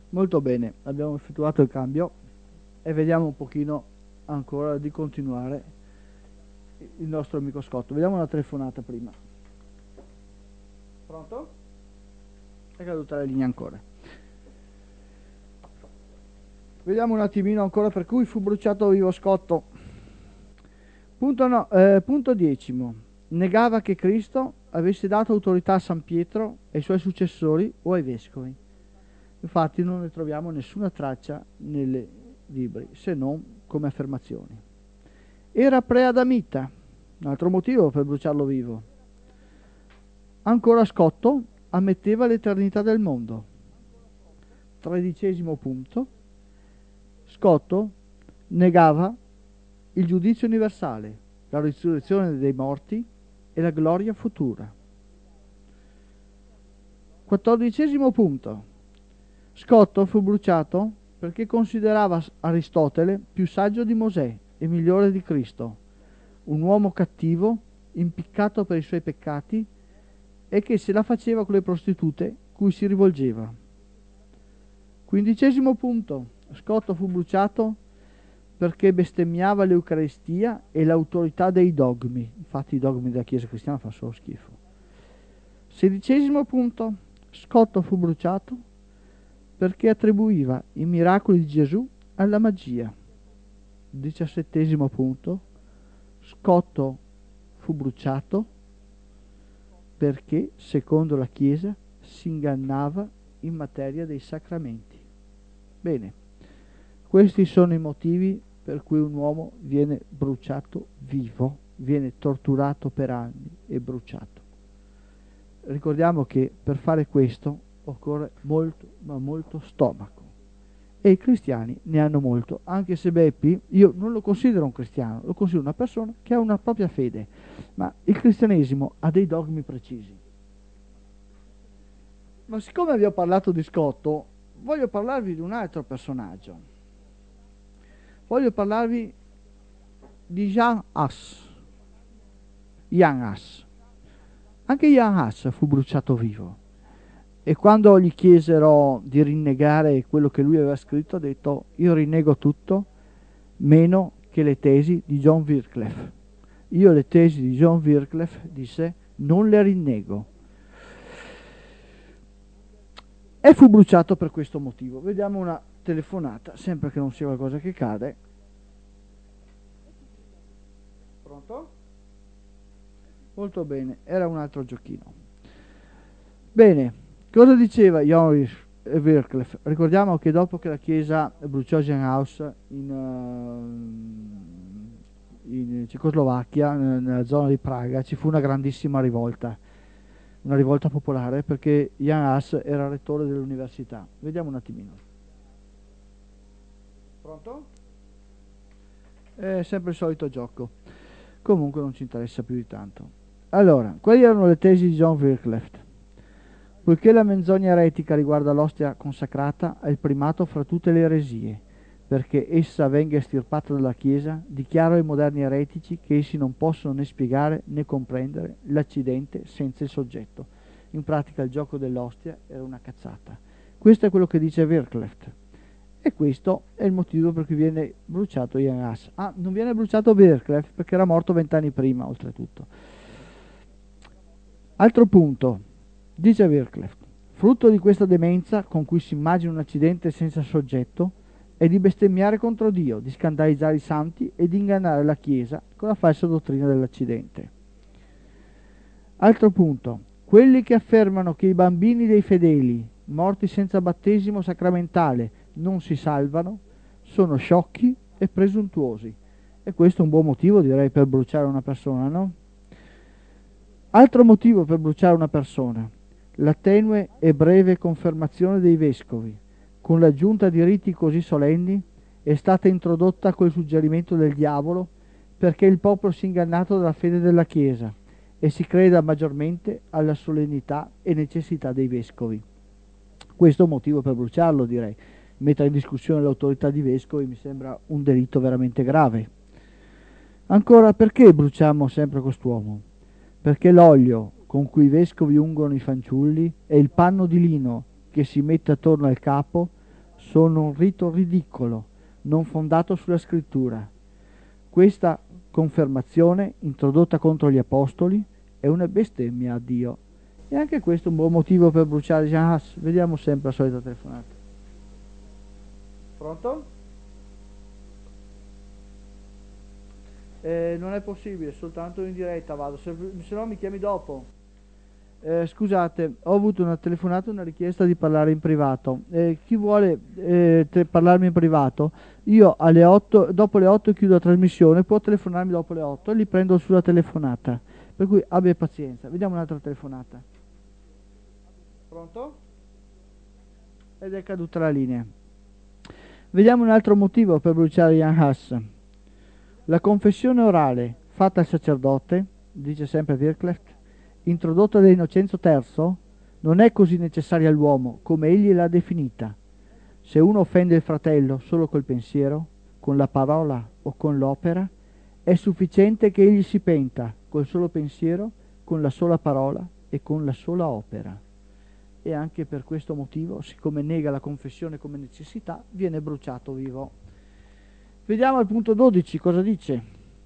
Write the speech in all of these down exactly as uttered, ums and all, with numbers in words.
Molto bene, abbiamo effettuato il cambio e vediamo un pochino ancora di continuare il nostro amico Scotto. Vediamo una telefonata prima. Pronto? È caduta la linea ancora. Vediamo un attimino ancora per cui fu bruciato vivo Scotto. Punto, no, eh, punto decimo. Negava che Cristo avesse dato autorità a San Pietro, ai suoi successori o ai vescovi. Infatti non ne troviamo nessuna traccia nei libri, se non come affermazioni. Era preadamita, un altro motivo per bruciarlo vivo. Ancora Scotto ammetteva l'eternità del mondo. Tredicesimo punto. Scotto negava il giudizio universale, la risurrezione dei morti e la gloria futura. Quattordicesimo punto. Scotto fu bruciato perché considerava Aristotele più saggio di Mosè e migliore di Cristo, un uomo cattivo, impiccato per i suoi peccati e che se la faceva con le prostitute cui si rivolgeva. Quindicesimo punto. Scotto fu bruciato perché bestemmiava l'Eucaristia e l'autorità dei dogmi. Infatti i dogmi della Chiesa cristiana fanno solo schifo. Sedicesimo punto. Scotto fu bruciato perché attribuiva i miracoli di Gesù alla magia. Diciassettesimo punto. Scotto fu bruciato perché, secondo la Chiesa, si ingannava in materia dei sacramenti. Bene, questi sono i motivi per cui un uomo viene bruciato vivo, viene torturato per anni e bruciato. Ricordiamo che per fare questo occorre molto, ma molto stomaco. E i cristiani ne hanno molto, anche se Beppi, io non lo considero un cristiano, lo considero una persona che ha una propria fede, ma il cristianesimo ha dei dogmi precisi. Ma siccome vi ho parlato di Scotto, voglio parlarvi di un altro personaggio. Voglio parlarvi di Jan Hus. Jan Hus. Anche Jan Hus fu bruciato vivo. E quando gli chiesero di rinnegare quello che lui aveva scritto, ha detto: io rinnego tutto, meno che le tesi di John Wycliffe. Io le tesi di John Wycliffe, disse, non le rinnego. E fu bruciato per questo motivo. Vediamo una telefonata, sempre che non sia qualcosa che cade. Pronto? Molto bene, era un altro giochino. Bene, cosa diceva John Wycliffe? Ricordiamo che dopo che la Chiesa bruciò Genhouse in, uh, in Cecoslovacchia, nella zona di Praga, ci fu una grandissima rivolta, una rivolta popolare, perché Jan Hus era rettore dell'università. Vediamo un attimino. Pronto? È sempre il solito gioco. Comunque non ci interessa più di tanto. Allora, quali erano le tesi di John Wycliffe? Poiché la menzogna eretica riguarda l'ostia consacrata, ha il primato fra tutte le eresie, perché essa venga estirpata dalla Chiesa, dichiaro ai moderni eretici che essi non possono né spiegare né comprendere l'accidente senza il soggetto. In pratica il gioco dell'ostia era una cazzata. Questo è quello che dice Wycliffe. E questo è il motivo per cui viene bruciato Jan Hus. Ah, non viene bruciato Wycliffe perché era morto vent'anni prima, oltretutto. Altro punto. Dice Wycliffe, frutto di questa demenza con cui si immagina un accidente senza soggetto è di bestemmiare contro Dio, di scandalizzare i santi e di ingannare la Chiesa con la falsa dottrina dell'accidente. Altro punto, quelli che affermano che i bambini dei fedeli morti senza battesimo sacramentale non si salvano sono sciocchi e presuntuosi. E questo è un buon motivo, direi, per bruciare una persona, no? Altro motivo per bruciare una persona: la tenue e breve confermazione dei vescovi, con l'aggiunta di riti così solenni, è stata introdotta col suggerimento del diavolo perché il popolo sia ingannato dalla fede della Chiesa e si creda maggiormente alla solennità e necessità dei vescovi. Questo è un motivo per bruciarlo, direi. Mettere in discussione l'autorità di vescovi mi sembra un delitto veramente grave. Ancora, perché bruciamo sempre quest'uomo? Perché l'olio con cui i vescovi ungono i fanciulli e il panno di lino che si mette attorno al capo sono un rito ridicolo, non fondato sulla scrittura. Questa confermazione, introdotta contro gli apostoli, è una bestemmia a Dio. E anche questo è un buon motivo per bruciare Jean Hus. Vediamo sempre la solita telefonata. Pronto? Eh, non è possibile, soltanto in diretta vado, se, se no mi chiami dopo. Eh, scusate, ho avuto una telefonata, una richiesta di parlare in privato. Eh, chi vuole eh, te- parlarmi in privato, io alle otto, dopo le otto chiudo la trasmissione, può telefonarmi dopo le otto e li prendo sulla telefonata. Per cui abbia pazienza. Vediamo un'altra telefonata. Pronto? Ed è caduta la linea. Vediamo un altro motivo per bruciare Jan Hus. La confessione orale fatta al sacerdote, dice sempre Wycliffe, introdotta da Innocenzo terzo, non è così necessaria all'uomo come egli l'ha definita. Se uno offende il fratello solo col pensiero, con la parola o con l'opera, è sufficiente che egli si penta col solo pensiero, con la sola parola e con la sola opera. E anche per questo motivo, siccome nega la confessione come necessità, viene bruciato vivo. Vediamo al punto dodici cosa dice.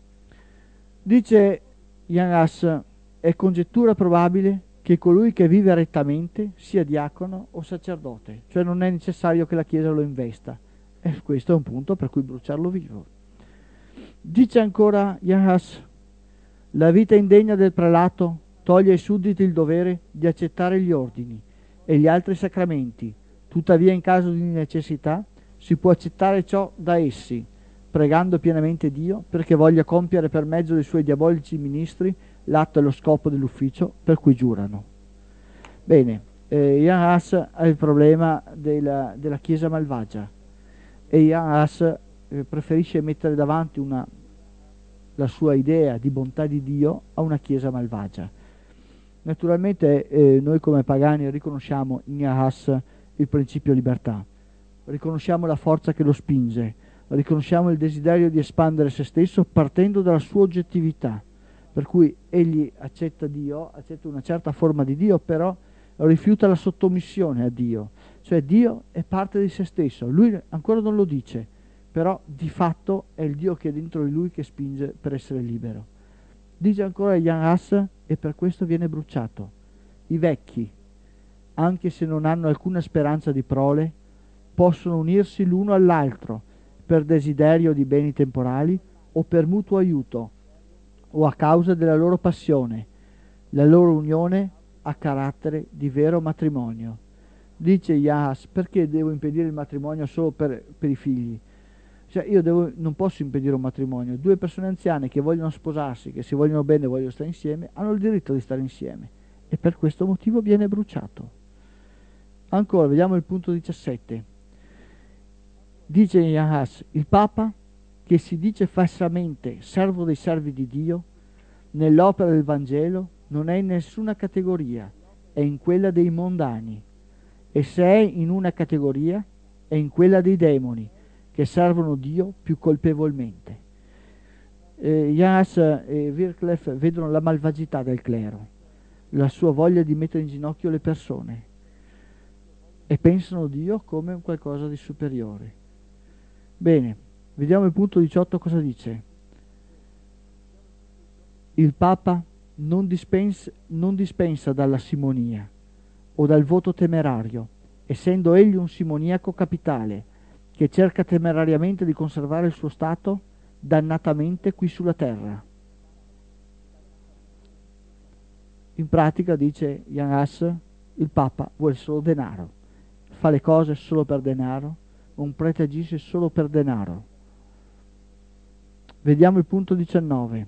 Dice Jan Hus: è congettura probabile che colui che vive rettamente sia diacono o sacerdote, cioè non è necessario che la Chiesa lo investa. E questo è un punto per cui bruciarlo vivo. Dice ancora Jan Hus: la vita indegna del prelato toglie ai sudditi il dovere di accettare gli ordini e gli altri sacramenti, tuttavia in caso di necessità si può accettare ciò da essi, pregando pienamente Dio perché voglia compiere per mezzo dei suoi diabolici ministri l'atto e lo scopo dell'ufficio per cui giurano. Bene, eh, Jan Hus ha il problema della, della Chiesa malvagia e Jan Hus eh, preferisce mettere davanti una, la sua idea di bontà di Dio a una Chiesa malvagia. Naturalmente eh, noi come pagani riconosciamo in Jan Hus il principio libertà, riconosciamo la forza che lo spinge, riconosciamo il desiderio di espandere se stesso partendo dalla sua oggettività, per cui egli accetta Dio, accetta una certa forma di Dio, però rifiuta la sottomissione a Dio, cioè Dio è parte di se stesso, lui ancora non lo dice, però di fatto è il Dio che è dentro di lui che spinge per essere libero. Dice ancora Jan Hus, e per questo viene bruciato: i vecchi, anche se non hanno alcuna speranza di prole, possono unirsi l'uno all'altro per desiderio di beni temporali o per mutuo aiuto o a causa della loro passione. La loro unione ha carattere di vero matrimonio. Dice Jan Hus: perché devo impedire il matrimonio solo per, per i figli? Cioè io devo, non posso impedire un matrimonio. Due persone anziane che vogliono sposarsi, che si vogliono bene e vogliono stare insieme, hanno il diritto di stare insieme e per questo motivo viene bruciato. Ancora, vediamo il punto diciassette. Dice Jan Hus: il Papa, che si dice falsamente servo dei servi di Dio, nell'opera del Vangelo non è in nessuna categoria, è in quella dei mondani, e se è in una categoria è in quella dei demoni, che servono Dio più colpevolmente. Eh, Jan Hus e Wycliffe vedono la malvagità del clero, la sua voglia di mettere in ginocchio le persone, e pensano Dio come un qualcosa di superiore. Bene, vediamo il punto diciotto cosa dice. Il Papa non dispensa, non dispensa dalla simonia o dal voto temerario, essendo egli un simoniaco capitale che cerca temerariamente di conservare il suo stato dannatamente qui sulla terra. In pratica, dice Jan Hus, il Papa vuole solo denaro, fa le cose solo per denaro, un prete agisce solo per denaro. Vediamo il punto diciannove.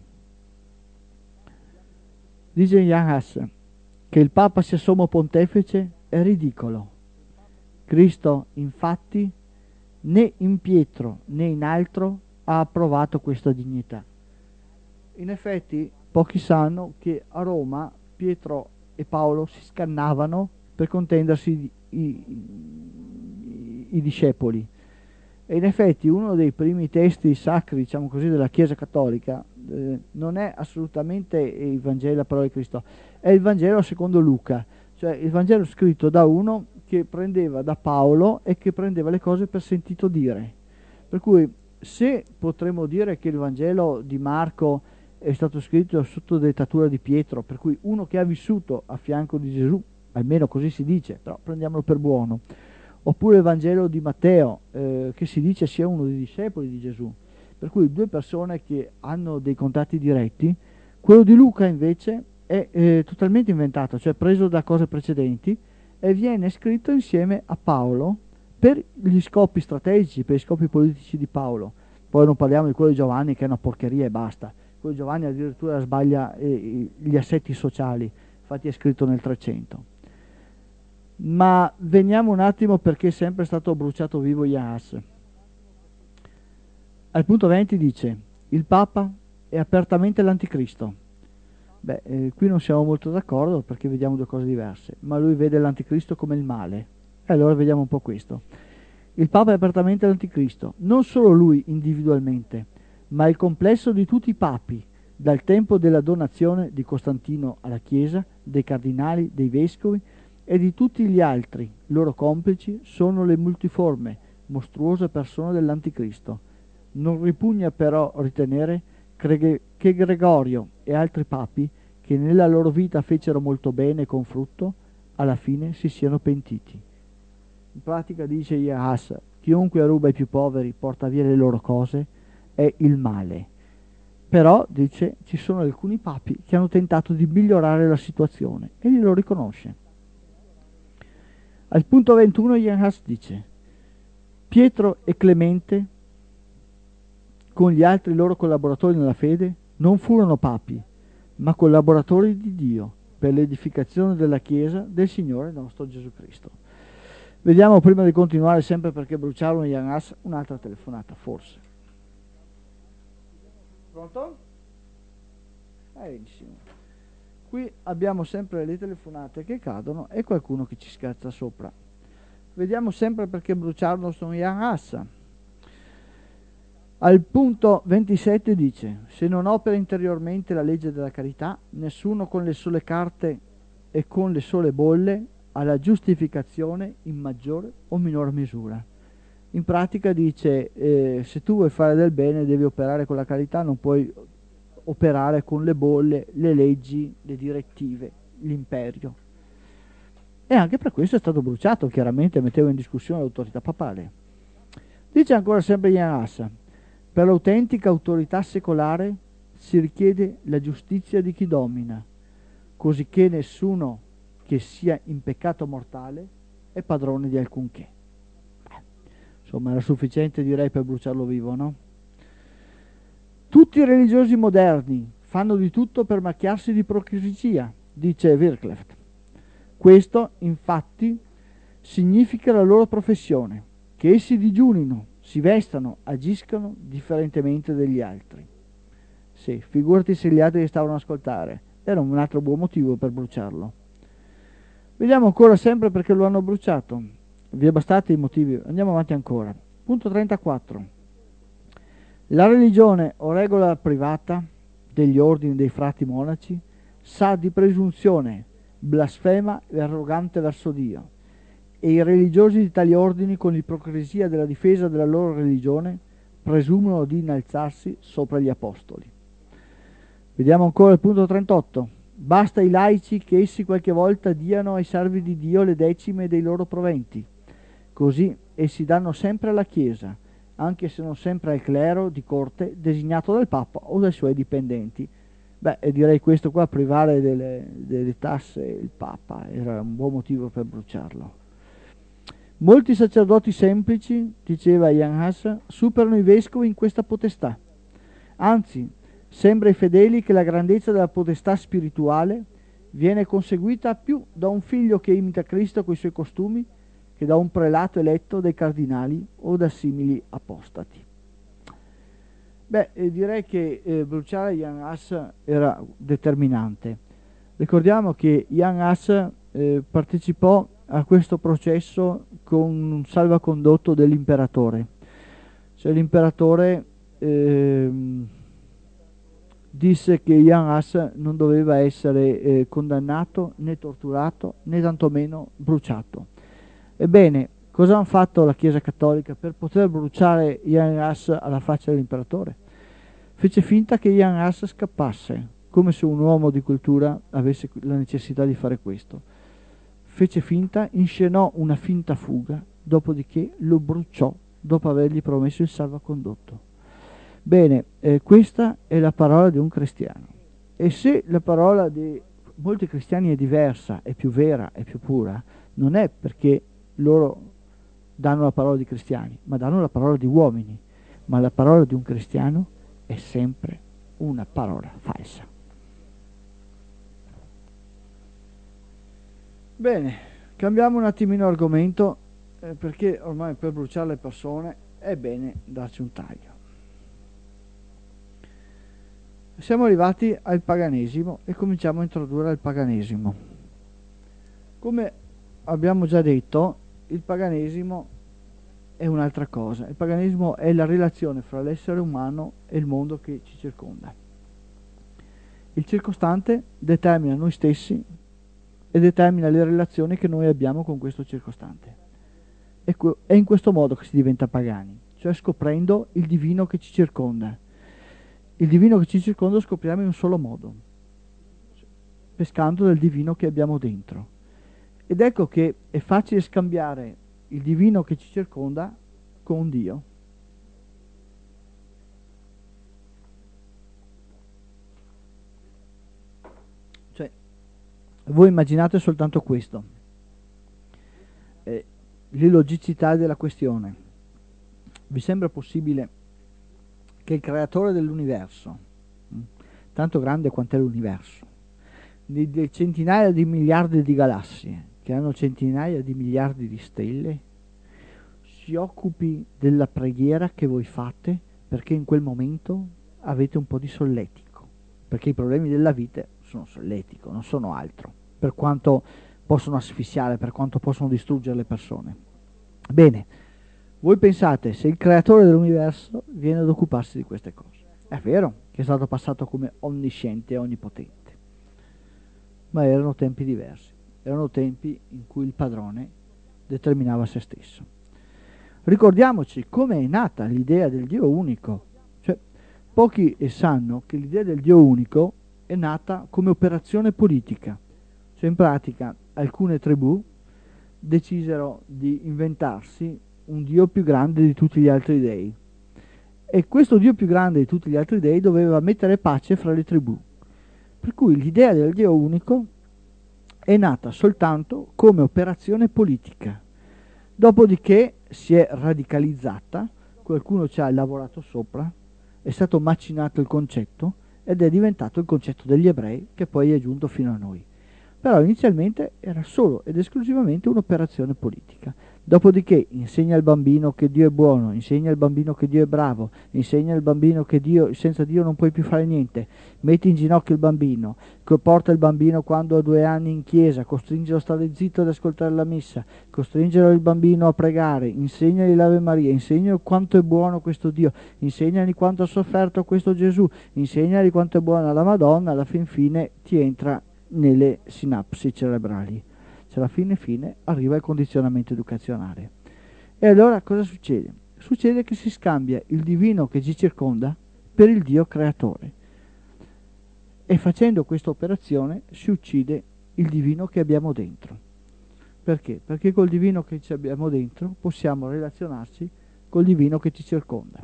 Dice Jan Hus che il Papa sia sommo pontefice è ridicolo. Cristo, infatti, né in Pietro né in altro ha approvato questa dignità. In effetti, pochi sanno che a Roma Pietro e Paolo si scannavano per contendersi i, i, i discepoli. E in effetti uno dei primi testi sacri, diciamo così, della Chiesa Cattolica eh, non è assolutamente il Vangelo, la parola di Cristo, è il Vangelo secondo Luca, cioè il Vangelo scritto da uno che prendeva da Paolo e che prendeva le cose per sentito dire. Per cui se potremmo dire che il Vangelo di Marco è stato scritto sotto dettatura di Pietro, per cui uno che ha vissuto a fianco di Gesù, almeno così si dice, però prendiamolo per buono, oppure il Vangelo di Matteo, eh, che si dice sia uno dei discepoli di Gesù, per cui due persone che hanno dei contatti diretti. Quello di Luca invece è eh, totalmente inventato, cioè preso da cose precedenti, e viene scritto insieme a Paolo per gli scopi strategici, per gli scopi politici di Paolo. Poi non parliamo di quello di Giovanni, che è una porcheria e basta. Quello di Giovanni addirittura sbaglia eh, gli assetti sociali, infatti è scritto nel trecento. Ma veniamo un attimo perché è sempre stato bruciato vivo Jan Hus. Al punto venti dice: il Papa è apertamente l'anticristo. Beh, eh, qui non siamo molto d'accordo perché vediamo due cose diverse, ma lui vede l'anticristo come il male. E allora vediamo un po' questo. Il Papa è apertamente l'anticristo, non solo lui individualmente, ma il complesso di tutti i papi, dal tempo della donazione di Costantino alla Chiesa, dei cardinali, dei vescovi e di tutti gli altri loro complici, sono le multiforme, mostruose persone dell'anticristo. Non ripugna però ritenere che Gregorio e altri papi, che nella loro vita fecero molto bene e con frutto, alla fine si siano pentiti. In pratica dice Jan Hus: chiunque ruba ai più poveri, porta via le loro cose, è il male. Però, dice, ci sono alcuni papi che hanno tentato di migliorare la situazione e li lo riconosce. Al punto ventuno Jan Hus dice: Pietro e Clemente, con gli altri loro collaboratori nella fede, non furono papi, ma collaboratori di Dio per l'edificazione della Chiesa del Signore nostro Gesù Cristo. Vediamo, prima di continuare, sempre perché bruciarono Jan Hus, un'altra telefonata, forse. Pronto? Benissimo. Qui abbiamo sempre le telefonate che cadono e qualcuno che ci scherza sopra. Vediamo sempre perché bruciarono Jan Hus. Al punto ventisette dice: se non opera interiormente la legge della carità, nessuno con le sole carte e con le sole bolle ha la giustificazione in maggiore o minor misura. In pratica dice, eh, se tu vuoi fare del bene devi operare con la carità, non puoi operare con le bolle, le leggi, le direttive, l'imperio. E anche per questo è stato bruciato, chiaramente metteva in discussione l'autorità papale. Dice ancora sempre Jan Hus: per l'autentica autorità secolare si richiede la giustizia di chi domina, così che nessuno che sia in peccato mortale è padrone di alcunché. Beh, insomma, era sufficiente, direi, per bruciarlo vivo, no? Tutti i religiosi moderni fanno di tutto per macchiarsi di ipocrisia, dice Wycliffe. Questo, infatti, significa la loro professione, che essi digiunino, si vestano, agiscano differentemente dagli altri. Sì, figurati se gli altri stavano a ascoltare, era un altro buon motivo per bruciarlo. Vediamo ancora sempre perché lo hanno bruciato. Vi è bastati i motivi, andiamo avanti ancora. Punto trentaquattro. La religione o regola privata degli ordini dei frati monaci sa di presunzione, blasfema e arrogante verso Dio, e i religiosi di tali ordini, con l'ipocrisia della difesa della loro religione, presumono di innalzarsi sopra gli apostoli. Vediamo ancora il punto trentotto. Basta ai laici che essi qualche volta diano ai servi di Dio le decime dei loro proventi. Così essi danno sempre alla Chiesa, anche se non sempre al clero di corte designato dal Papa o dai suoi dipendenti. Beh, e direi questo qua, privare delle, delle tasse il Papa, era un buon motivo per bruciarlo. Molti sacerdoti semplici, diceva Jan Hus, superano i vescovi in questa potestà. Anzi, sembra ai fedeli che la grandezza della potestà spirituale viene conseguita più da un figlio che imita Cristo coi suoi costumi che da un prelato eletto dai cardinali o da simili apostati. Beh, eh, direi che eh, bruciare Jan Hus era determinante. Ricordiamo che Jan Hus eh, partecipò a questo processo con un salvacondotto dell'imperatore. Cioè l'imperatore eh, disse che Jan Hus non doveva essere eh, condannato né torturato né tantomeno bruciato. Ebbene, cosa hanno fatto la Chiesa Cattolica per poter bruciare Jan Hus alla faccia dell'imperatore? Fece finta che Jan Hus scappasse, come se un uomo di cultura avesse la necessità di fare questo. Fece finta, inscenò una finta fuga, dopodiché lo bruciò dopo avergli promesso il salvacondotto. Bene, eh, questa è la parola di un cristiano. E se la parola di molti cristiani è diversa, è più vera, è più pura, non è perché loro danno la parola di cristiani, ma danno la parola di uomini. Ma la parola di un cristiano è sempre una parola falsa. Bene, cambiamo un attimino argomento, eh, perché ormai per bruciare le persone è bene darci un taglio. Siamo arrivati al paganesimo e cominciamo a introdurre il paganesimo. Come abbiamo già detto, il paganesimo è un'altra cosa. Il paganesimo è la relazione fra l'essere umano e il mondo che ci circonda. Il circostante determina noi stessi e determina le relazioni che noi abbiamo con questo circostante. È in questo modo che si diventa pagani, cioè scoprendo il divino che ci circonda. Il divino che ci circonda lo scopriamo in un solo modo, pescando del divino che abbiamo dentro. Ed ecco che è facile scambiare il divino che ci circonda con Dio. Cioè, voi immaginate soltanto questo, eh, l'illogicità della questione. Vi sembra possibile che il creatore dell'universo, mh, tanto grande quant'è l'universo, di, di centinaia di miliardi di galassie, che hanno centinaia di miliardi di stelle, si occupi della preghiera che voi fate perché in quel momento avete un po' di solletico, perché i problemi della vita sono solletico, non sono altro, per quanto possono asfissiare, per quanto possono distruggere le persone. Bene, voi pensate, se il creatore dell'universo viene ad occuparsi di queste cose, è vero che è stato passato come onnisciente e onnipotente, ma erano tempi diversi, erano tempi in cui il padrone determinava se stesso. Ricordiamoci come è nata l'idea del Dio unico, cioè pochi sanno che l'idea del Dio unico è nata come operazione politica, cioè in pratica alcune tribù decisero di inventarsi un Dio più grande di tutti gli altri dei, e questo Dio più grande di tutti gli altri dei doveva mettere pace fra le tribù, per cui l'idea del Dio unico è nata soltanto come operazione politica. Dopodiché si è radicalizzata, qualcuno ci ha lavorato sopra, è stato macinato il concetto ed è diventato il concetto degli ebrei, che poi è giunto fino a noi. Però inizialmente era solo ed esclusivamente un'operazione politica. Dopodiché insegna al bambino che Dio è buono, insegna al bambino che Dio è bravo, insegna al bambino che Dio, senza Dio non puoi più fare niente, metti in ginocchio il bambino, porta il bambino quando ha due anni in chiesa, costringilo a stare zitto ad ascoltare la messa, costringelo il bambino a pregare, insegnagli l'Ave Maria, insegnagli quanto è buono questo Dio, insegnagli quanto ha sofferto questo Gesù, insegnagli quanto è buona la Madonna, alla fin fine ti entra nelle sinapsi cerebrali. Cioè alla fine fine arriva il condizionamento educazionale. E allora cosa succede? Succede che si scambia il divino che ci circonda per il Dio creatore, e facendo questa operazione si uccide il divino che abbiamo dentro. Perché? Perché col divino che ci abbiamo dentro possiamo relazionarci col divino che ci circonda,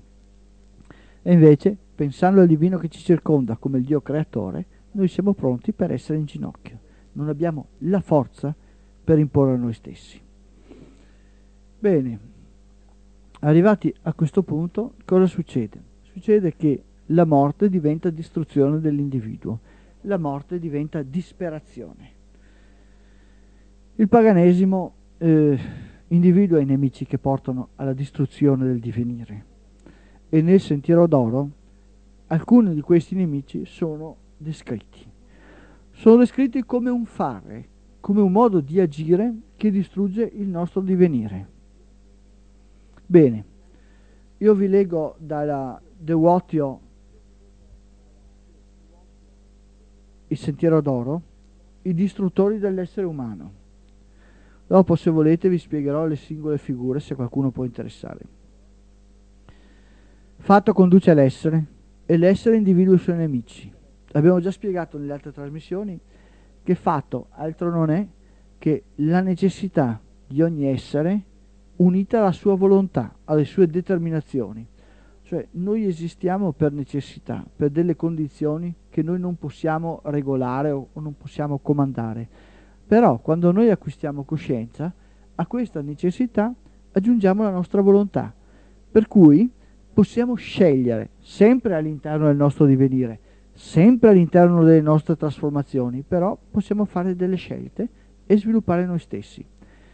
e invece pensando al divino che ci circonda come il Dio creatore noi siamo pronti per essere in ginocchio, non abbiamo la forza per imporre a noi stessi. Bene, arrivati a questo punto cosa succede? Succede che la morte diventa distruzione dell'individuo, la morte diventa disperazione. Il paganesimo eh, individua i nemici che portano alla distruzione del divenire, e nel Sentiero d'Oro alcuni di questi nemici sono descritti. Sono descritti come un fare, come un modo di agire che distrugge il nostro divenire. Bene, io vi leggo dalla De Wotio Il Sentiero d'Oro, i distruttori dell'essere umano. Dopo, se volete, vi spiegherò le singole figure, se qualcuno può interessare. Fatto conduce all'essere, e l'essere individua i suoi nemici. Abbiamo già spiegato nelle altre trasmissioni che fatto altro non è che la necessità di ogni essere unita alla sua volontà, alle sue determinazioni. Cioè noi esistiamo per necessità, per delle condizioni che noi non possiamo regolare o non possiamo comandare. Però quando noi acquistiamo coscienza, a questa necessità aggiungiamo la nostra volontà, per cui possiamo scegliere sempre all'interno del nostro divenire, sempre all'interno delle nostre trasformazioni, però possiamo fare delle scelte e sviluppare noi stessi.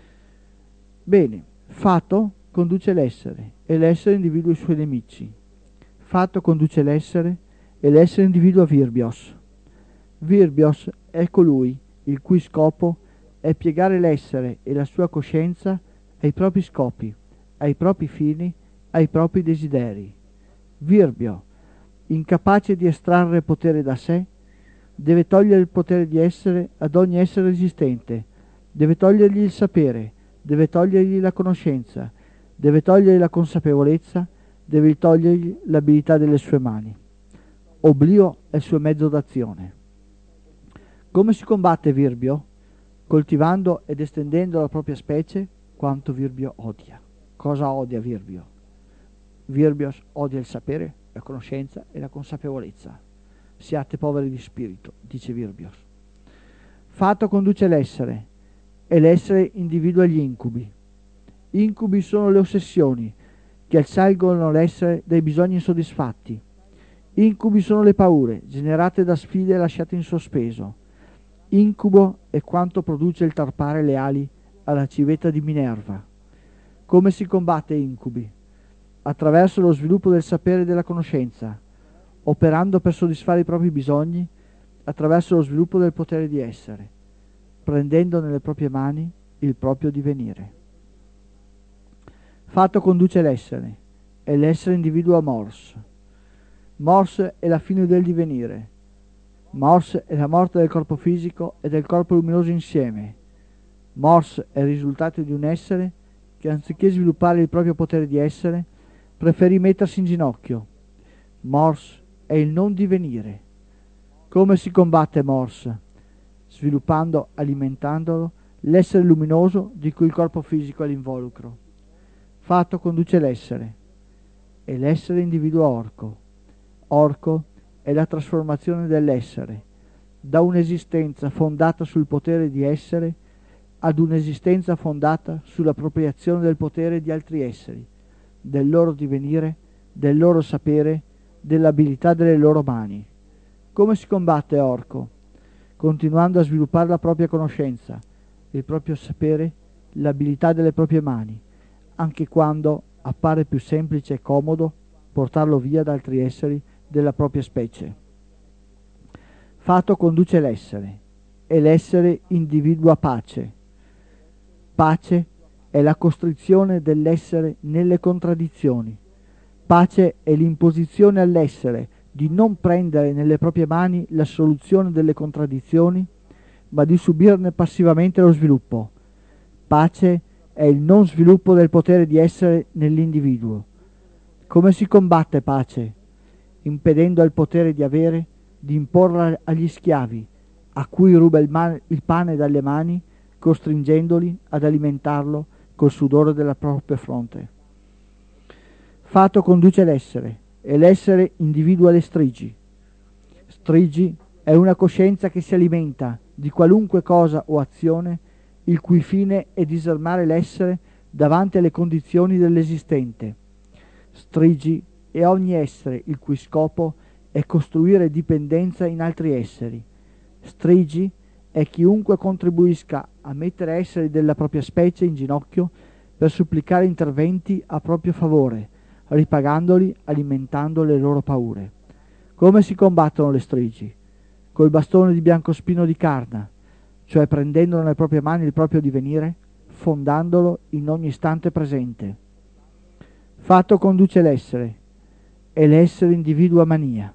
Bene, fatto conduce l'essere e l'essere individua i suoi nemici. Fatto conduce l'essere e l'essere individua Virbios. Virbios è colui il cui scopo è piegare l'essere e la sua coscienza ai propri scopi, ai propri fini, ai propri desideri. Virbio, incapace di estrarre potere da sé, deve togliere il potere di essere ad ogni essere esistente, deve togliergli il sapere, deve togliergli la conoscenza, deve togliergli la consapevolezza, deve togliergli l'abilità delle sue mani. Oblio è il suo mezzo d'azione. Come si combatte Virbio? Coltivando ed estendendo la propria specie quanto Virbio odia. Cosa odia Virbio? Virbio odia il sapere, la conoscenza e la consapevolezza. Siate poveri di spirito, dice Virbio. Fatto conduce l'essere e l'essere individua gli incubi. Incubi sono le ossessioni che assalgono l'essere dai bisogni insoddisfatti. Incubi sono le paure generate da sfide lasciate in sospeso. Incubo è quanto produce il tarpare le ali alla civetta di Minerva. Come si combatte incubi? Attraverso lo sviluppo del sapere e della conoscenza, operando per soddisfare i propri bisogni, attraverso lo sviluppo del potere di essere, prendendo nelle proprie mani il proprio divenire. Fatto conduce l'essere, e l'essere individua Mors. Mors è la fine del divenire. Mors è la morte del corpo fisico e del corpo luminoso insieme. Mors è il risultato di un essere che, anziché sviluppare il proprio potere di essere, preferì mettersi in ginocchio. Mors è il non divenire. Come si combatte Mors? Sviluppando, alimentandolo, l'essere luminoso di cui il corpo fisico è l'involucro. Fatto conduce l'essere, e l'essere individua Orco. Orco è la trasformazione dell'essere, da un'esistenza fondata sul potere di essere ad un'esistenza fondata sull'appropriazione del potere di altri esseri, del loro divenire, del loro sapere, dell'abilità delle loro mani. Come si combatte Orco? Continuando a sviluppare la propria conoscenza, il proprio sapere, l'abilità delle proprie mani, anche quando appare più semplice e comodo portarlo via da altri esseri della propria specie. Fatto conduce l'essere, e l'essere individua pace. Pace è la costrizione dell'essere nelle contraddizioni. Pace è l'imposizione all'essere di non prendere nelle proprie mani la soluzione delle contraddizioni, ma di subirne passivamente lo sviluppo. Pace è il non sviluppo del potere di essere nell'individuo. Come si combatte pace? Impedendo al potere di avere di imporla agli schiavi, a cui ruba il, man- il pane dalle mani, costringendoli ad alimentarlo col sudore della propria fronte. Fatto conduce l'essere, e l'essere individua le strigi. Strigi è una coscienza che si alimenta di qualunque cosa o azione il cui fine è disarmare l'essere davanti alle condizioni dell'esistente. Strigi è ogni essere il cui scopo è costruire dipendenza in altri esseri. Strigi è chiunque contribuisca a mettere esseri della propria specie in ginocchio per supplicare interventi a proprio favore, ripagandoli alimentando le loro paure. Come si combattono le strigi? Col bastone di biancospino di Karna, cioè prendendo nelle proprie mani il proprio divenire, fondandolo in ogni istante presente. Fatto conduce l'essere, e l'essere individua mania.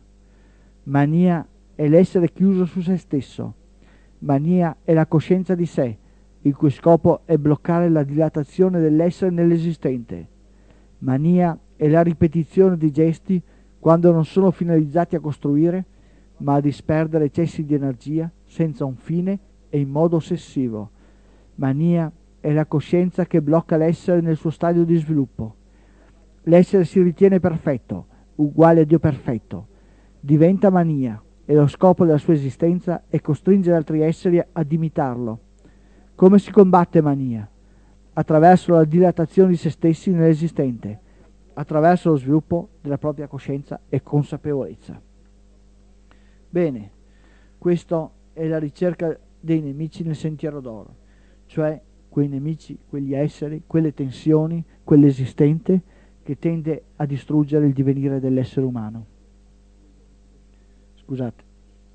Mania è l'essere chiuso su se stesso. Mania è la coscienza di sé, il cui scopo è bloccare la dilatazione dell'essere nell'esistente. Mania è la ripetizione di gesti quando non sono finalizzati a costruire, ma a disperdere eccessi di energia senza un fine e in modo ossessivo. Mania è la coscienza che blocca l'essere nel suo stadio di sviluppo. L'essere si ritiene perfetto, uguale a Dio perfetto. Diventa mania e lo scopo della sua esistenza è costringere altri esseri ad imitarlo. Come si combatte mania? Attraverso la dilatazione di se stessi nell'esistente, attraverso lo sviluppo della propria coscienza e consapevolezza. Bene, questa è la ricerca dei nemici nel sentiero d'oro, cioè quei nemici, quegli esseri, quelle tensioni, quell'esistente che tende a distruggere il divenire dell'essere umano. Scusate.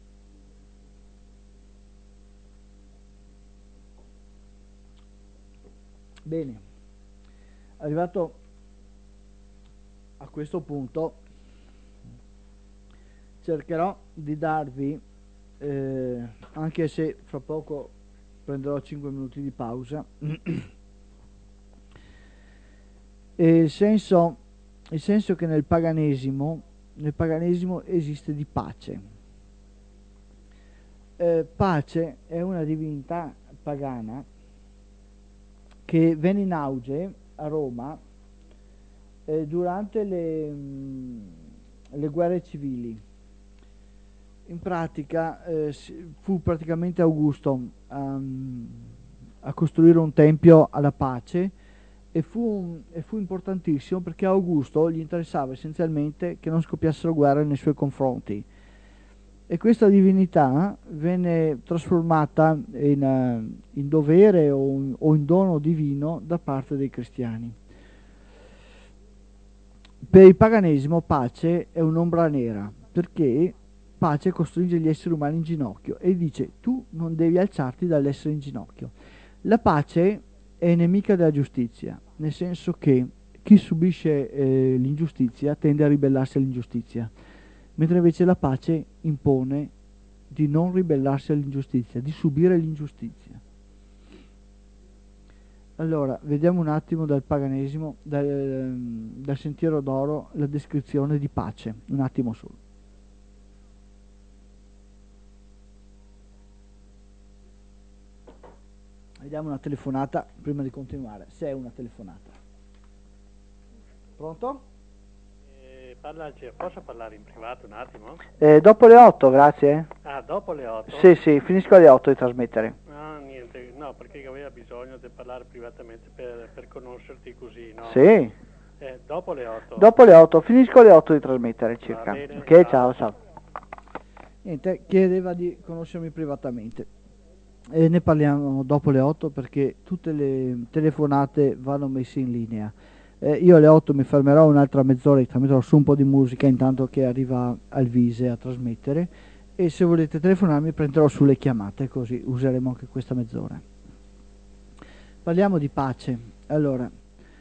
Bene, arrivato a questo punto cercherò di darvi, eh, anche se fra poco prenderò cinque minuti di pausa, e il senso, il senso che nel paganesimo, nel paganesimo esiste di pace. Eh, pace è una divinità pagana che venne in auge a Roma eh, durante le, mh, le guerre civili. In pratica eh, fu praticamente Augusto um, a costruire un tempio alla pace e fu, e fu importantissimo perché a Augusto gli interessava essenzialmente che non scoppiassero guerre nei suoi confronti. E questa divinità venne trasformata in, uh, in dovere o in, o in dono divino da parte dei cristiani. Per il paganesimo pace è un'ombra nera, perché pace costringe gli esseri umani in ginocchio e dice: tu non devi alzarti dall'essere in ginocchio. La pace è nemica della giustizia, nel senso che chi subisce eh, l'ingiustizia tende a ribellarsi all'ingiustizia, mentre invece la pace impone di non ribellarsi all'ingiustizia, di subire l'ingiustizia. Allora, vediamo un attimo dal paganesimo, dal, dal sentiero d'oro, la descrizione di pace, un attimo solo. Vediamo una telefonata prima di continuare, se è una telefonata. Pronto? Eh, parla, cioè, posso parlare in privato un attimo? Eh, dopo le otto, grazie. Ah, dopo le otto? Sì, sì, finisco alle otto di trasmettere. Ah, niente, no, perché aveva bisogno di parlare privatamente per, per conoscerti così, no? Sì. Eh, dopo le otto? Dopo le otto, finisco alle otto di trasmettere circa. Va bene, Ok, ciao. ciao, ciao. Niente, chiedeva di conoscermi privatamente. E ne parliamo dopo le otto perché tutte le telefonate vanno messe in linea. Eh, io alle otto mi fermerò un'altra mezz'oretta, metterò su un po' di musica intanto che arriva Alvise a trasmettere, e se volete telefonarmi prenderò sulle chiamate, così useremo anche questa mezz'ora. Parliamo di pace. Allora,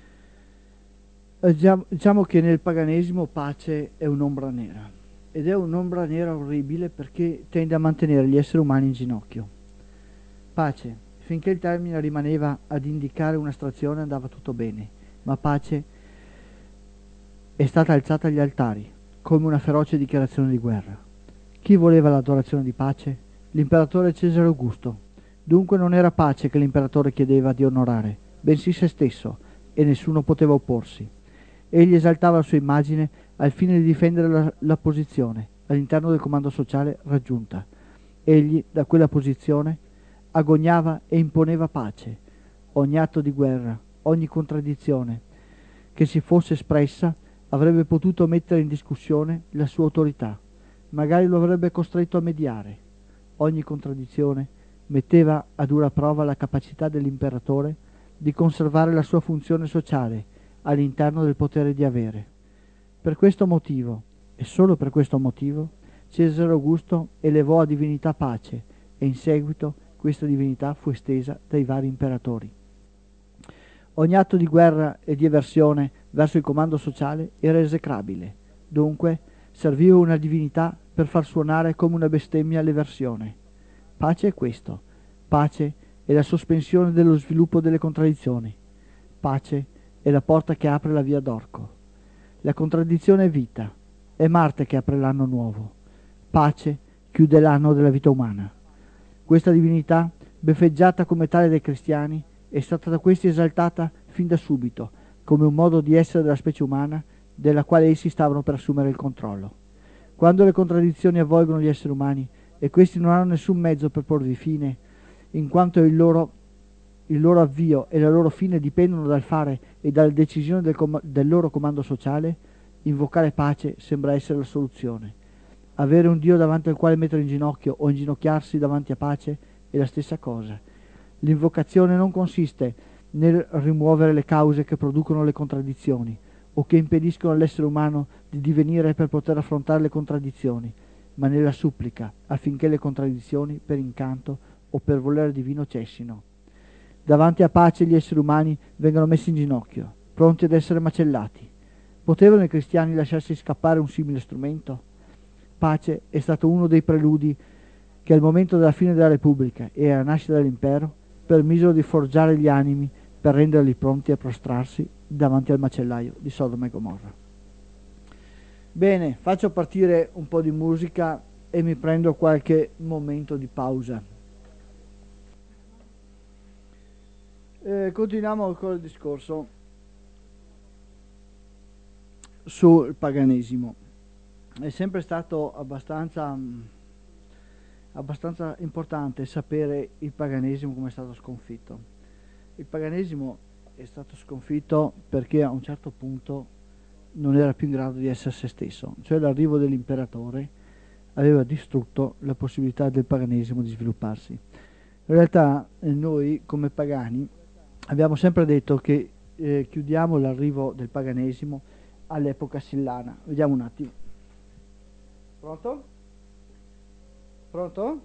eh, diciamo che nel paganesimo pace è un'ombra nera, ed è un'ombra nera orribile perché tende a mantenere gli esseri umani in ginocchio. Pace, finché il termine rimaneva ad indicare un'astrazione andava tutto bene, ma pace è stata alzata agli altari come una feroce dichiarazione di guerra. Chi voleva l'adorazione di pace? L'imperatore Cesare Augusto. Dunque non era pace che l'imperatore chiedeva di onorare, bensì se stesso, e nessuno poteva opporsi. Egli esaltava la sua immagine al fine di difendere la, la posizione all'interno del comando sociale raggiunta. Egli, da quella posizione, agognava e imponeva pace. Ogni atto di guerra, ogni contraddizione che si fosse espressa avrebbe potuto mettere in discussione la sua autorità, magari lo avrebbe costretto a mediare. Ogni contraddizione metteva a dura prova la capacità dell'imperatore di conservare la sua funzione sociale all'interno del potere di avere. Per questo motivo, e solo per questo motivo, Cesare Augusto elevò a divinità pace e in seguito questa divinità fu estesa dai vari imperatori. Ogni atto di guerra e di eversione verso il comando sociale era esecrabile, dunque serviva una divinità per far suonare come una bestemmia l'eversione. Pace è questo, pace è la sospensione dello sviluppo delle contraddizioni. Pace è la porta che apre la via d'Orco. La contraddizione è vita, è Marte che apre l'anno nuovo. Pace chiude l'anno della vita umana. Questa divinità, beffeggiata come tale dai cristiani, è stata da questi esaltata fin da subito, come un modo di essere della specie umana, della quale essi stavano per assumere il controllo. Quando le contraddizioni avvolgono gli esseri umani, e questi non hanno nessun mezzo per porvi fine, in quanto il loro, il loro avvio e la loro fine dipendono dal fare e dalle decisioni del, com- del loro comando sociale, invocare pace sembra essere la soluzione. Avere un Dio davanti al quale mettere in ginocchio o inginocchiarsi davanti a pace è la stessa cosa. L'invocazione non consiste nel rimuovere le cause che producono le contraddizioni o che impediscono all'essere umano di divenire per poter affrontare le contraddizioni, ma nella supplica affinché le contraddizioni per incanto o per volere divino cessino. Davanti a pace gli esseri umani vengono messi in ginocchio, pronti ad essere macellati. Potevano i cristiani lasciarsi scappare un simile strumento? Pace è stato uno dei preludi che al momento della fine della Repubblica e alla nascita dell'impero permisero di forgiare gli animi per renderli pronti a prostrarsi davanti al macellaio di Sodoma e Gomorra. Bene, faccio partire un po' di musica e mi prendo qualche momento di pausa. Eh, continuiamo con il discorso sul paganesimo. È sempre stato abbastanza, abbastanza importante sapere il paganesimo come è stato sconfitto. Il paganesimo è stato sconfitto perché a un certo punto non era più in grado di essere se stesso, cioè l'arrivo dell'imperatore aveva distrutto la possibilità del paganesimo di svilupparsi. In realtà eh, noi come pagani abbiamo sempre detto che eh, chiudiamo l'arrivo del paganesimo all'epoca sillana. Vediamo un attimo. Pronto? Pronto?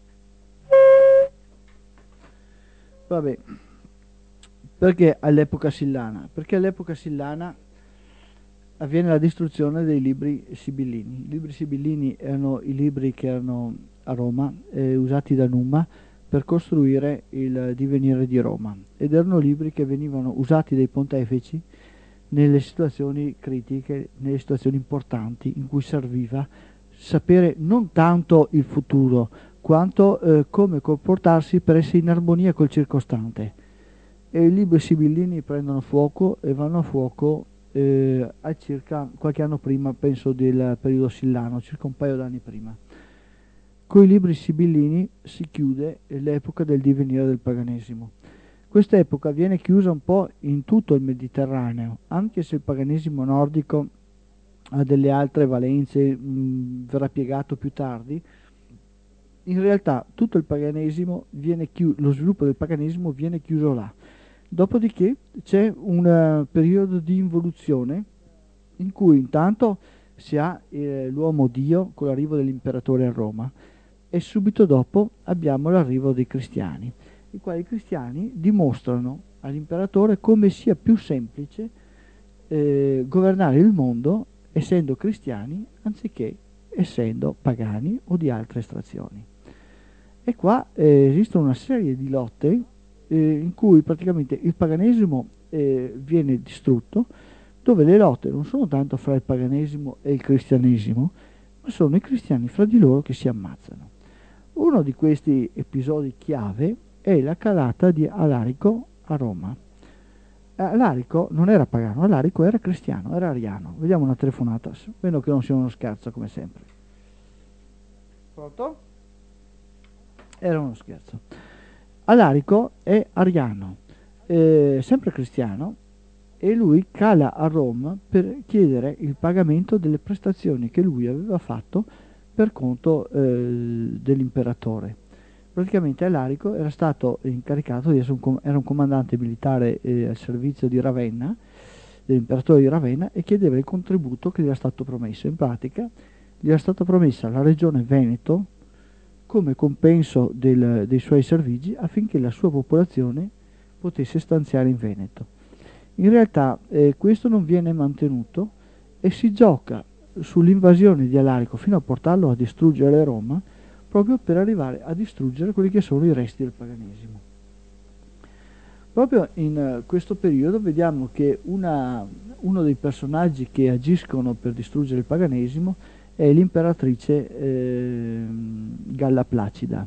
Vabbè. Perché all'epoca sillana? Perché all'epoca sillana avviene la distruzione dei libri sibillini. I libri sibillini erano i libri che erano a Roma, eh, usati da Numa per costruire il divenire di Roma, ed erano libri che venivano usati dai pontefici nelle situazioni critiche, nelle situazioni importanti in cui serviva sapere non tanto il futuro quanto eh, come comportarsi per essere in armonia col circostante. E i libri sibillini prendono fuoco e vanno a fuoco eh, a circa qualche anno prima, penso del periodo sillano, circa un paio d'anni prima. Con i libri sibillini si chiude l'epoca del divenire del paganesimo. Questa epoca viene chiusa un po' in tutto il Mediterraneo, anche se il paganesimo nordico ha delle altre valenze, mh, verrà piegato più tardi. In realtà tutto il paganesimo viene chiuso, lo sviluppo del paganesimo viene chiuso là. Dopodiché c'è un uh, periodo di involuzione in cui intanto si ha eh, l'uomo Dio con l'arrivo dell'imperatore a Roma, e subito dopo abbiamo l'arrivo dei cristiani, i quali cristiani dimostrano all'imperatore come sia più semplice eh, governare il mondo essendo cristiani anziché essendo pagani o di altre estrazioni. E qua eh, esistono una serie di lotte eh, in cui praticamente il paganesimo eh, viene distrutto, dove le lotte non sono tanto fra il paganesimo e il cristianesimo, ma sono i cristiani fra di loro che si ammazzano. Uno di questi episodi chiave è la calata di Alarico a Roma. Alarico non era pagano, Alarico era cristiano, era ariano. Vediamo una telefonata, spero che non sia uno scherzo come sempre. Pronto? Era uno scherzo. Alarico è ariano, eh, sempre cristiano, e lui cala a Roma per chiedere il pagamento delle prestazioni che lui aveva fatto per conto eh, dell'imperatore. Praticamente Alarico era stato incaricato di essere un, com- era un comandante militare eh, al servizio di Ravenna, dell'imperatore di Ravenna, e chiedeva il contributo che gli era stato promesso. In pratica gli era stata promessa la regione Veneto come compenso del, dei suoi servigi affinché la sua popolazione potesse stanziare in Veneto. In realtà eh, questo non viene mantenuto e si gioca sull'invasione di Alarico fino a portarlo a distruggere Roma, proprio per arrivare a distruggere quelli che sono i resti del paganesimo. Proprio in eh, questo periodo vediamo che una- uno dei personaggi che agiscono per distruggere il paganesimo è l'imperatrice ehm, Galla Placida.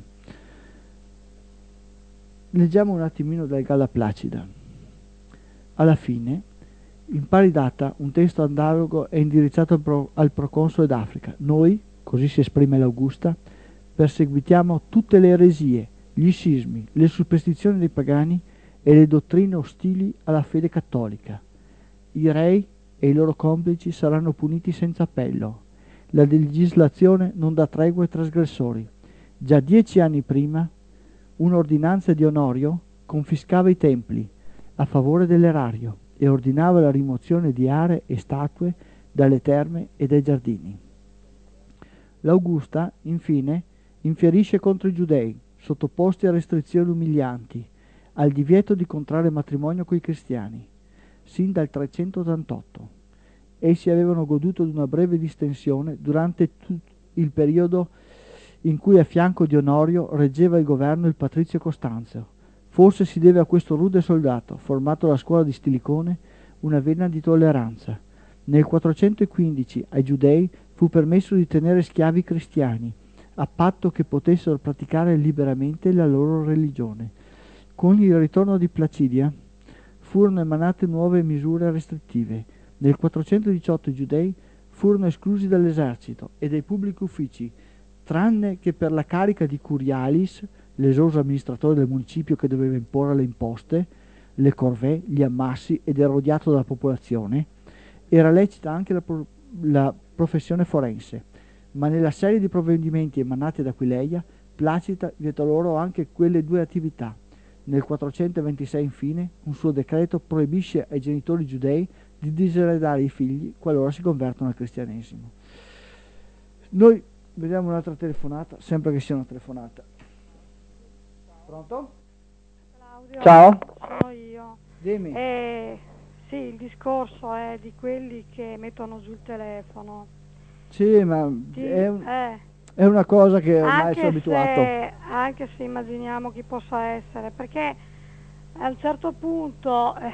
Leggiamo un attimino dal Galla Placida. Alla fine, in pari data, un testo analogo è indirizzato al, pro- al proconsole d'Africa. Noi, così si esprime l'Augusta, perseguitiamo tutte le eresie, gli scismi, le superstizioni dei pagani e le dottrine ostili alla fede cattolica. I rei e i loro complici saranno puniti senza appello. La legislazione non dà tregua ai trasgressori. Già dieci anni prima, un'ordinanza di Onorio confiscava i templi a favore dell'erario e ordinava la rimozione di aree e statue dalle terme e dai giardini. L'Augusta, infine, infierisce contro i giudei, sottoposti a restrizioni umilianti, al divieto di contrarre matrimonio coi cristiani, sin dal trecentottantotto. Essi avevano goduto di una breve distensione durante tutto il periodo in cui a fianco di Onorio reggeva il governo il patrizio Costanzo. Forse si deve a questo rude soldato, formato alla scuola di Stilicone, una vena di tolleranza. Nel quattrocentoquindici ai giudei fu permesso di tenere schiavi cristiani, a patto che potessero praticare liberamente la loro religione. Con il ritorno di Placidia furono emanate nuove misure restrittive. Nel quattrocentodiciotto i giudei furono esclusi dall'esercito e dai pubblici uffici, tranne che per la carica di curialis, l'esoso amministratore del municipio che doveva imporre le imposte, le corvée, gli ammassi ed era odiato dalla popolazione. Era lecita anche la, pro- la professione forense, ma nella serie di provvedimenti emanati da Aquileia, Placida vietò loro anche quelle due attività. Nel quattrocentoventisei, infine, un suo decreto proibisce ai genitori giudei di diseredare i figli qualora si convertono al cristianesimo. Noi vediamo un'altra telefonata, sempre che sia una telefonata. Pronto? Claudio, Ciao. sono io. Dimmi. Eh, sì, il discorso è di quelli che mettono giù il telefono. Sì, ma Ti- è, un- eh, è una cosa che ormai sono anche abituato. se, anche se immaginiamo chi possa essere, perché a un certo punto eh,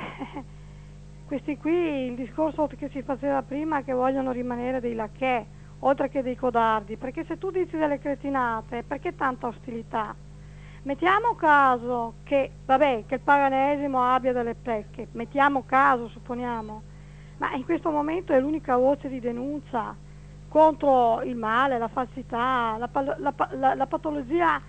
questi qui, il discorso che si faceva prima, che vogliono rimanere dei lacchè, oltre che dei codardi, perché se tu dici delle cretinate, perché tanta ostilità? Mettiamo caso che, vabbè, che il paganesimo abbia delle pecche, mettiamo caso, supponiamo, ma in questo momento è l'unica voce di denuncia contro il male, la falsità, la, pal- la pa- la- la patologia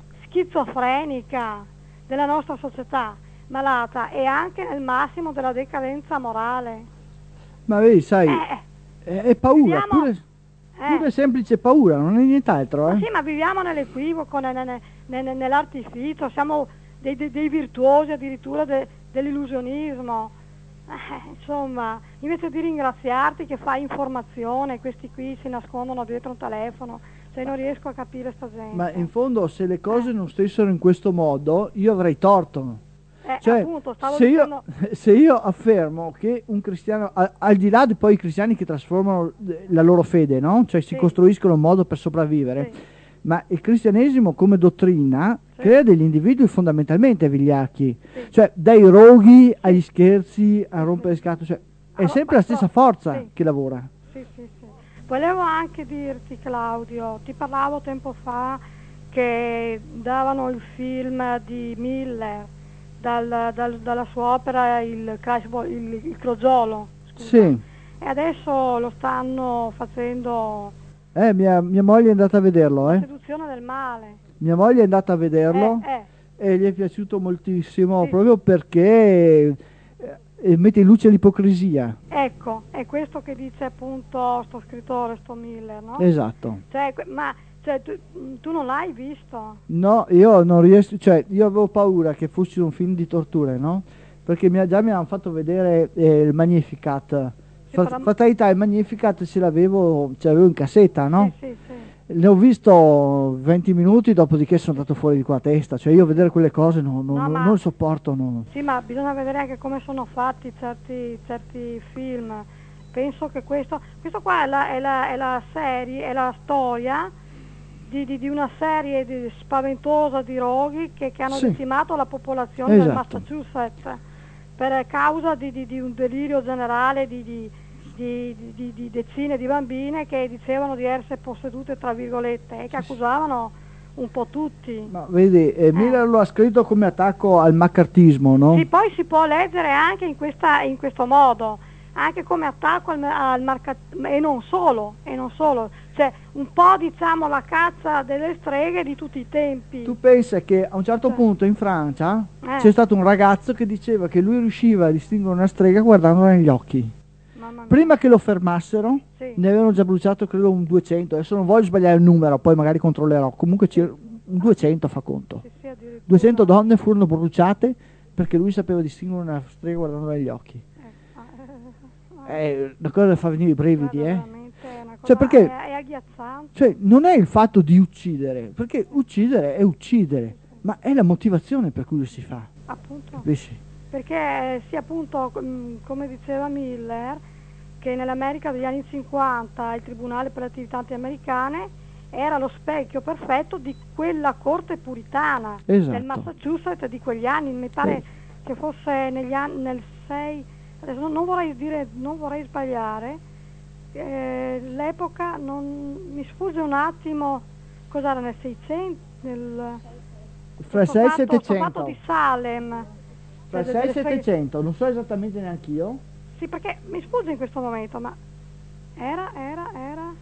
schizofrenica della nostra società malata e anche nel massimo della decadenza morale. Ma vedi, sai, Eh, è, è paura, viviamo- pure, eh. pure semplice paura, non è nient'altro, Ma eh. sì, ma viviamo nell'equivoco, ne- ne- ne- ne- nell'artificio, siamo dei, dei- dei virtuosi addirittura de- dell'illusionismo. Eh, insomma, invece di ringraziarti che fai informazione, questi qui si nascondono dietro un telefono, cioè non riesco a capire sta gente. Ma in fondo se le cose non stessero in questo modo, io avrei torto. Eh, Cioè, appunto, stavo se io, dicendo... se io affermo che un cristiano, al, al di là di poi i cristiani che trasformano eh, la loro fede, no? Cioè si Sì. costruiscono un modo per sopravvivere, Sì. ma il cristianesimo come dottrina Sì. crea degli individui fondamentalmente vigliacchi, Sì. cioè dai roghi agli scherzi a rompere le scatole, cioè è Allora, sempre la ma- stessa no, forza sì. che lavora. Sì, sì, sì. Volevo anche dirti, Claudio, ti parlavo tempo fa che davano il film di Miller dal- dal- dalla sua opera il, Crash Bo- il, il Crogiolo, scusa. Sì, E adesso lo stanno facendo eh, mia, mia moglie è andata a vederlo, La eh. seduzione del male. Mia moglie è andata a vederlo. Eh, eh. E gli è piaciuto moltissimo Sì. proprio perché eh, mette in luce l'ipocrisia. Ecco, è questo che dice appunto sto scrittore, sto Miller, no? Esatto. Cioè, que- ma cioè, tu, tu non l'hai visto? No, io non riesco, cioè io avevo paura che fosse un film di torture, no? Perché mi, già mi hanno fatto vedere eh, il Magnificat. Sì, Fa- però- Fatalità, il Magnificat ce l'avevo, ce l'avevo in cassetta, no? Sì, sì, sì. Ne ho visto venti minuti, dopodiché sono andato fuori di qua a testa. Cioè io vedere quelle cose non, non, No, non- ma- non le sopporto. No. Sì, ma bisogna vedere anche come sono fatti certi, certi film. Penso che questo, questo qua è la, è, la, è la serie, è la storia di, di, di una serie di, spaventosa di roghi che, che hanno Sì. decimato la popolazione Esatto. del Massachusetts per causa di, di, di un delirio generale di, di, di, di, di decine di bambine che dicevano di essere possedute tra virgolette e che accusavano un po' tutti. Ma vedi, eh, Miller lo ha scritto come attacco al maccartismo, no? Sì, poi si può leggere anche in, questa, in questo modo, anche come attacco al, al marcatismo, e non solo, e non solo, cioè un po' diciamo la caccia delle streghe di tutti i tempi. Tu pensa che a un certo Cioè. punto in Francia Eh. c'è stato un ragazzo che diceva che lui riusciva a distinguere una strega guardandola negli occhi. Mamma mia. Prima che lo fermassero, Sì. ne avevano già bruciato credo un duecento, adesso non voglio sbagliare il numero, poi magari controllerò, comunque c'era un duecento fa conto. Sì, sì, addirittura. duecento donne furono bruciate perché lui sapeva distinguere una strega guardandola negli occhi. Eh, ah, È una cosa che fa venire i brividi, guarda, eh. veramente è una cosa, Cioè, perché- è, è agghiacciante. Cioè, non è il fatto di uccidere, perché uccidere è uccidere, ma è la motivazione per cui lo si fa, Appunto. capisci? Perché sì, appunto, com- come diceva Miller, che nell'America degli anni cinquanta il Tribunale per le attività antiamericane era lo specchio perfetto di quella corte puritana Esatto. del Massachusetts di quegli anni, mi pare che fosse negli anni, nel sei, adesso non, non vorrei dire, non vorrei sbagliare, eh, l'epoca, non, mi sfugge un attimo, cos'era nel seicento, nel... Fra il sto sei e il fatto- sto fatto settecento, di Salem. fra il Cioè, sei e il delle streghe- settecento, non so esattamente neanche io. Sì, perché mi sfugge in questo momento, ma era, era, era...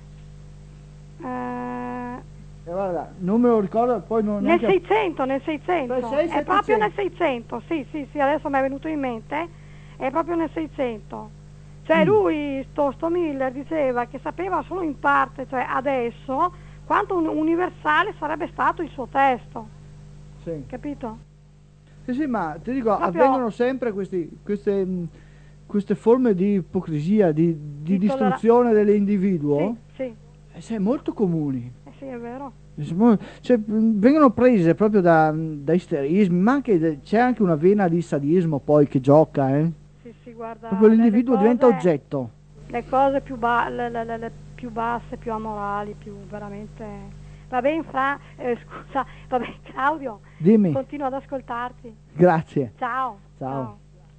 eh, E guarda, non me lo ricordo, poi non nel neanche... seicento, nel seicento, Tra il sei e il è proprio nel settecento. seicento, sì, sì, sì, adesso mi è venuto in mente, è proprio nel seicento. Cioè Mm. lui, sto, sto Miller, diceva che sapeva solo in parte, cioè adesso, quanto un- universale sarebbe stato il suo testo, Sì. capito? Sì, sì, ma ti dico, Proprio- avvengono sempre questi, queste, mh, queste forme di ipocrisia, di, di Di tollera- distruzione dell'individuo, Sì, sì, eh, sai, molto comuni. eh sì, è vero. Cioè, mh, vengono prese proprio da, da isterismi, ma anche de- c'è anche una vena di sadismo poi che gioca, eh. Sì, sì, guarda, Proprio le- le l'individuo diventa cose- oggetto. le cose più, ba- le, le- le- le più basse, più amorali, più veramente... Va bene, Fra... eh, scusa, va bene, Claudio, Dimmi, continuo ad ascoltarti. grazie. Ciao. Ciao.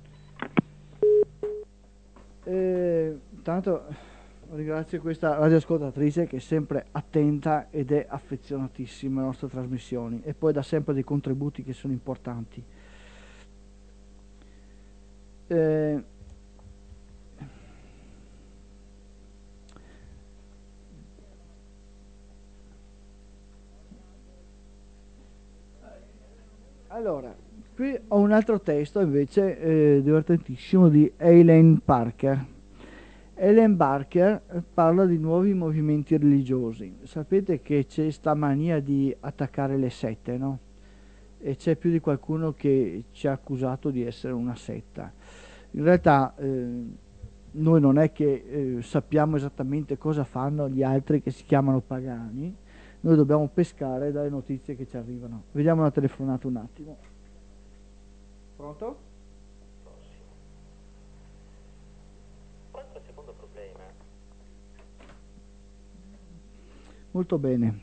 Eh, tanto ringrazio questa radioascoltatrice che è sempre attenta ed è affezionatissima alle nostre trasmissioni e poi dà sempre dei contributi che sono importanti. Eh, allora, qui ho un altro testo invece eh, divertentissimo di Eileen Parker. Eileen Parker eh, parla di nuovi movimenti religiosi. Sapete che c'è sta mania di attaccare le sette, no? E c'è più di qualcuno che ci ha accusato di essere una setta. In realtà eh, noi non è che eh, sappiamo esattamente cosa fanno gli altri che si chiamano pagani, noi dobbiamo pescare dalle notizie che ci arrivano. Vediamo una telefonata un attimo. Pronto? Quanto al secondo problema, Molto bene.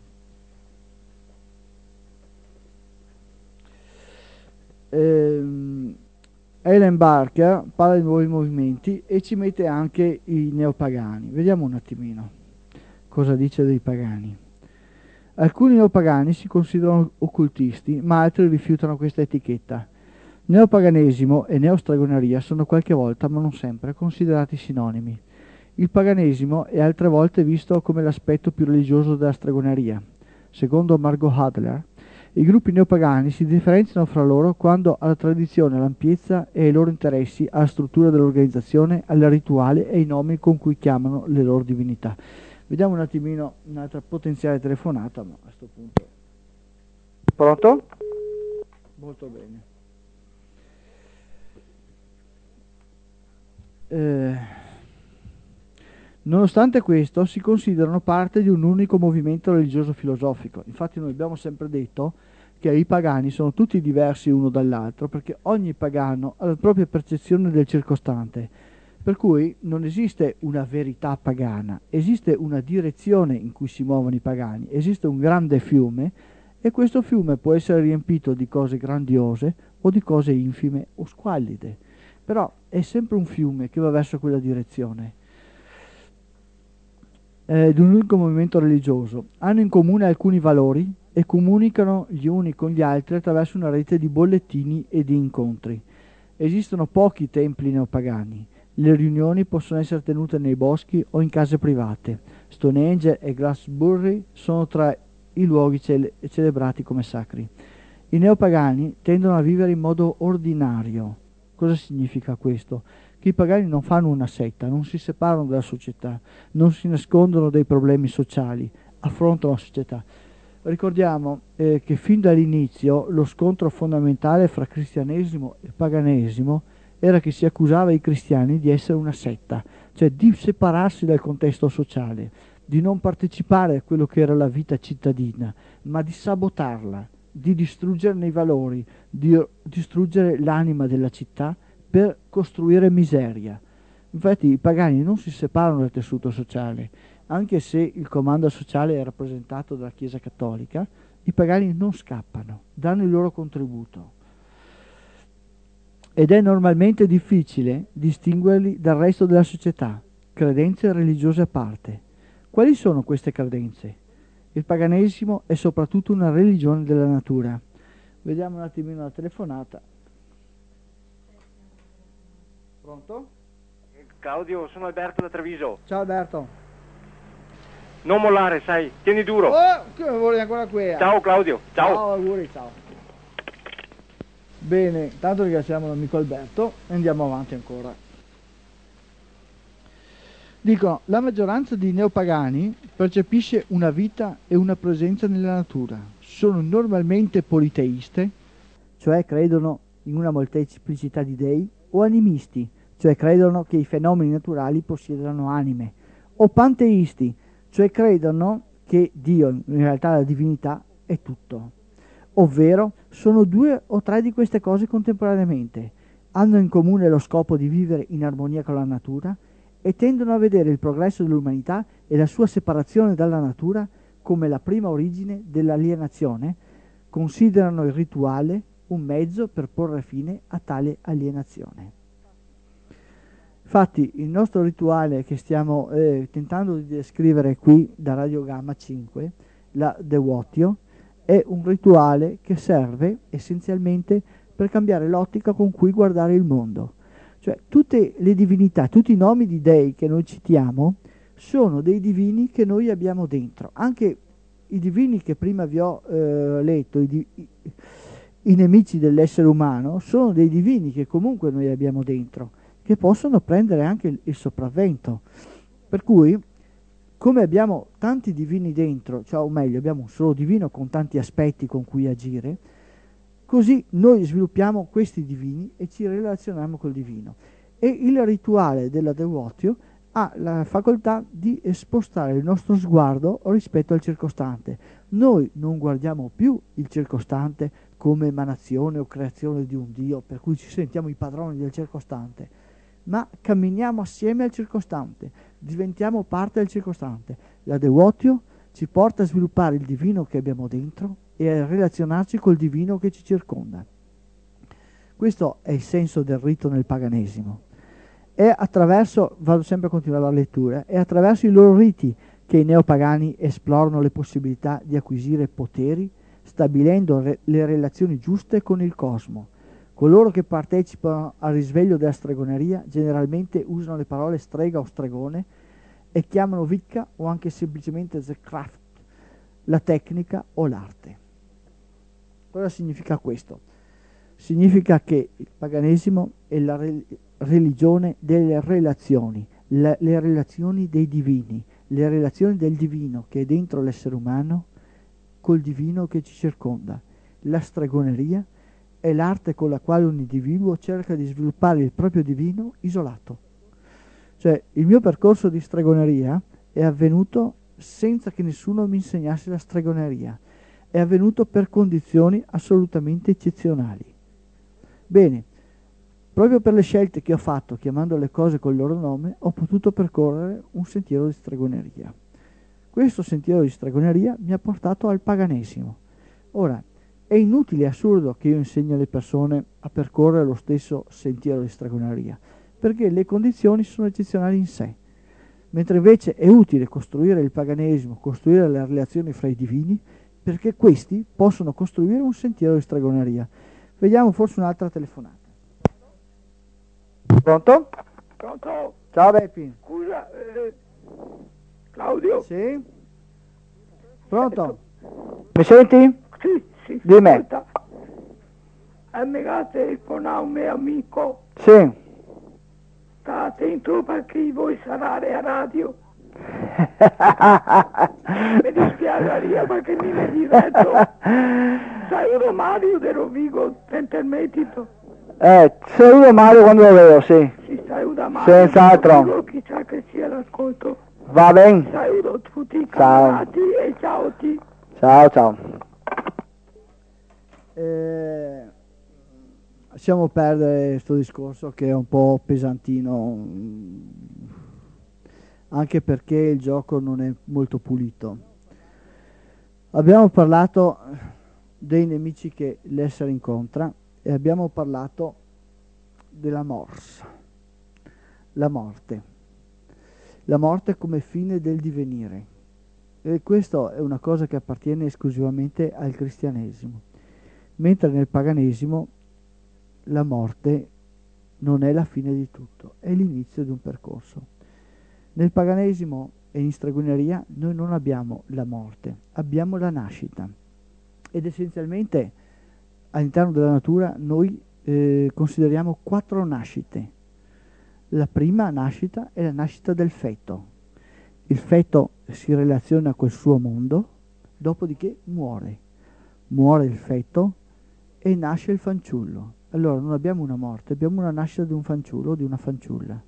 Ehm, Ellen Barker parla di nuovi movimenti e ci mette anche i neopagani. Vediamo un attimino cosa dice dei pagani. Alcuni neopagani si considerano occultisti, ma altri rifiutano questa etichetta. Neopaganesimo e neostregoneria sono qualche volta, ma non sempre, considerati sinonimi. Il paganesimo è altre volte visto come l'aspetto più religioso della stregoneria. Secondo Margot Adler, i gruppi neopagani si differenziano fra loro quando alla tradizione, all'ampiezza e ai loro interessi, alla struttura dell'organizzazione, al rituale e ai nomi con cui chiamano le loro divinità. Vediamo un attimino un'altra potenziale telefonata, ma a questo punto... Pronto? Molto bene. Eh, nonostante questo, si considerano parte di un unico movimento religioso filosofico. Infatti noi abbiamo sempre detto che i pagani sono tutti diversi uno dall'altro, perché ogni pagano ha la propria percezione del circostante. Per cui non esiste una verità pagana, esiste una direzione in cui si muovono i pagani, esiste un grande fiume e questo fiume può essere riempito di cose grandiose o di cose infime o squallide, però è sempre un fiume che va verso quella direzione. Eh, di un unico movimento religioso, hanno in comune alcuni valori e comunicano gli uni con gli altri attraverso una rete di bollettini e di incontri. Esistono pochi templi neopagani. Le riunioni possono essere tenute nei boschi o in case private. Stonehenge e Glastonbury sono tra i luoghi cele- celebrati come sacri. I neopagani tendono a vivere in modo ordinario. Cosa significa questo? Che i pagani non fanno una setta, non si separano dalla società, non si nascondono dai problemi sociali, affrontano la società. Ricordiamo eh, che fin dall'inizio lo scontro fondamentale fra cristianesimo e paganesimo era che si accusava i cristiani di essere una setta, cioè di separarsi dal contesto sociale, di non partecipare a quello che era la vita cittadina, ma di sabotarla, di distruggerne i valori, di distruggere l'anima della città per costruire miseria. Infatti i pagani non si separano dal tessuto sociale, anche se il comando sociale è rappresentato dalla Chiesa Cattolica, i pagani non scappano, danno il loro contributo. Ed è normalmente difficile distinguerli dal resto della società, credenze religiose a parte. Quali sono queste credenze? Il paganesimo è soprattutto una religione della natura. Vediamo un attimino la telefonata. Pronto? Claudio, sono Alberto da Treviso. Ciao Alberto. Non mollare, sai, tieni duro. Oh, che vuoi ancora qui? Ciao Claudio, ciao. Ciao, auguri, ciao. Bene, intanto ringraziamo l'amico Alberto e andiamo avanti ancora. Dicono, la maggioranza di neopagani percepisce una vita e una presenza nella natura. Sono normalmente politeiste, cioè credono in una molteplicità di dei, o animisti, cioè credono che i fenomeni naturali possiedano anime, o panteisti, cioè credono che Dio, in realtà la divinità, è tutto. Ovvero, sono due o tre di queste cose contemporaneamente, hanno in comune lo scopo di vivere in armonia con la natura e tendono a vedere il progresso dell'umanità e la sua separazione dalla natura come la prima origine dell'alienazione, considerano il rituale un mezzo per porre fine a tale alienazione. Infatti il nostro rituale che stiamo eh, tentando di descrivere qui da Radio Gamma cinque, la Devotio, è un rituale che serve essenzialmente per cambiare l'ottica con cui guardare il mondo. Cioè tutte le divinità, tutti i nomi di dei che noi citiamo sono dei divini che noi abbiamo dentro. Anche i divini che prima vi ho eh, letto, i, di, i, i nemici dell'essere umano, sono dei divini che comunque noi abbiamo dentro, che possono prendere anche il, il sopravvento. Per cui, come abbiamo tanti divini dentro, cioè o meglio abbiamo un solo divino con tanti aspetti con cui agire, così noi sviluppiamo questi divini e ci relazioniamo col divino. E il rituale della Devotio ha la facoltà di spostare il nostro sguardo rispetto al circostante. Noi non guardiamo più il circostante come emanazione o creazione di un Dio, per cui ci sentiamo i padroni del circostante, ma camminiamo assieme al circostante, diventiamo parte del circostante. La Devotio ci porta a sviluppare il divino che abbiamo dentro e a relazionarci col divino che ci circonda. Questo è il senso del rito nel paganesimo. È attraverso, vado sempre a continuare la lettura, è attraverso i loro riti che i neopagani esplorano le possibilità di acquisire poteri, stabilendo re- le relazioni giuste con il cosmo. Coloro che partecipano al risveglio della stregoneria generalmente usano le parole strega o stregone e chiamano Wicca o anche semplicemente the craft, la tecnica o l'arte. Cosa significa questo? Significa che il paganesimo è la re- religione delle relazioni, la- le relazioni dei divini, le relazioni del divino che è dentro l'essere umano col divino che ci circonda. La stregoneria è l'arte con la quale un individuo cerca di sviluppare il proprio divino isolato. Cioè, il mio percorso di stregoneria è avvenuto senza che nessuno mi insegnasse la stregoneria. È avvenuto per condizioni assolutamente eccezionali. Bene, Proprio per le scelte che ho fatto, chiamando le cose col loro nome, ho potuto percorrere un sentiero di stregoneria. Questo sentiero di stregoneria mi ha portato al paganesimo. Ora, è inutile e assurdo che io insegni alle persone a percorrere lo stesso sentiero di stregoneria, perché le condizioni sono eccezionali in sé. Mentre invece è utile costruire il paganesimo, costruire le relazioni fra i divini, perché questi possono costruire un sentiero di stregoneria. Vediamo forse un'altra telefonata. Pronto? Pronto? Ciao Beppi. Scusa, eh, Claudio? Sì? Pronto? Mi senti? Sì, sì. Dimmi. Ascolta. A me che telefona un mio amico. Sì. Sta attento perché vuoi suonare a radio. Mi dispiaceria perché mi è diretto. Saluto Mario De Rovigo, Tentermetito. Eh, saluto Mario quando lo vedo, sì. Si saluta Mario. Senz'altro. Chissà che sia l'ascolto. Va bene. Saluto tutti i Ciao. camarati e ciao a tutti. Ciao, ciao. Eh, lasciamo perdere questo discorso che è un po' pesantino, anche perché il gioco non è molto pulito. Abbiamo parlato dei nemici che l'essere incontra e abbiamo parlato della mors, la morte, la morte come fine del divenire. E questo è una cosa che appartiene esclusivamente al cristianesimo, mentre nel paganesimo la morte non è la fine di tutto, è l'inizio di un percorso. Nel paganesimo e in stregoneria noi non abbiamo la morte, abbiamo la nascita, ed essenzialmente all'interno della natura noi eh, consideriamo quattro nascite. La prima nascita è la nascita del feto. Il feto si relaziona col suo mondo, dopodiché muore. Muore il feto e nasce il fanciullo. Allora non abbiamo una morte, abbiamo una nascita di un fanciullo o di una fanciulla.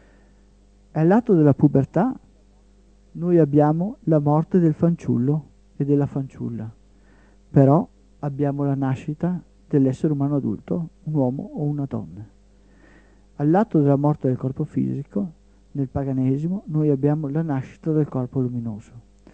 All'atto della pubertà noi abbiamo la morte del fanciullo e della fanciulla, però abbiamo la nascita dell'essere umano adulto, un uomo o una donna. All'atto della morte del corpo fisico, nel paganesimo, noi abbiamo la nascita del corpo luminoso.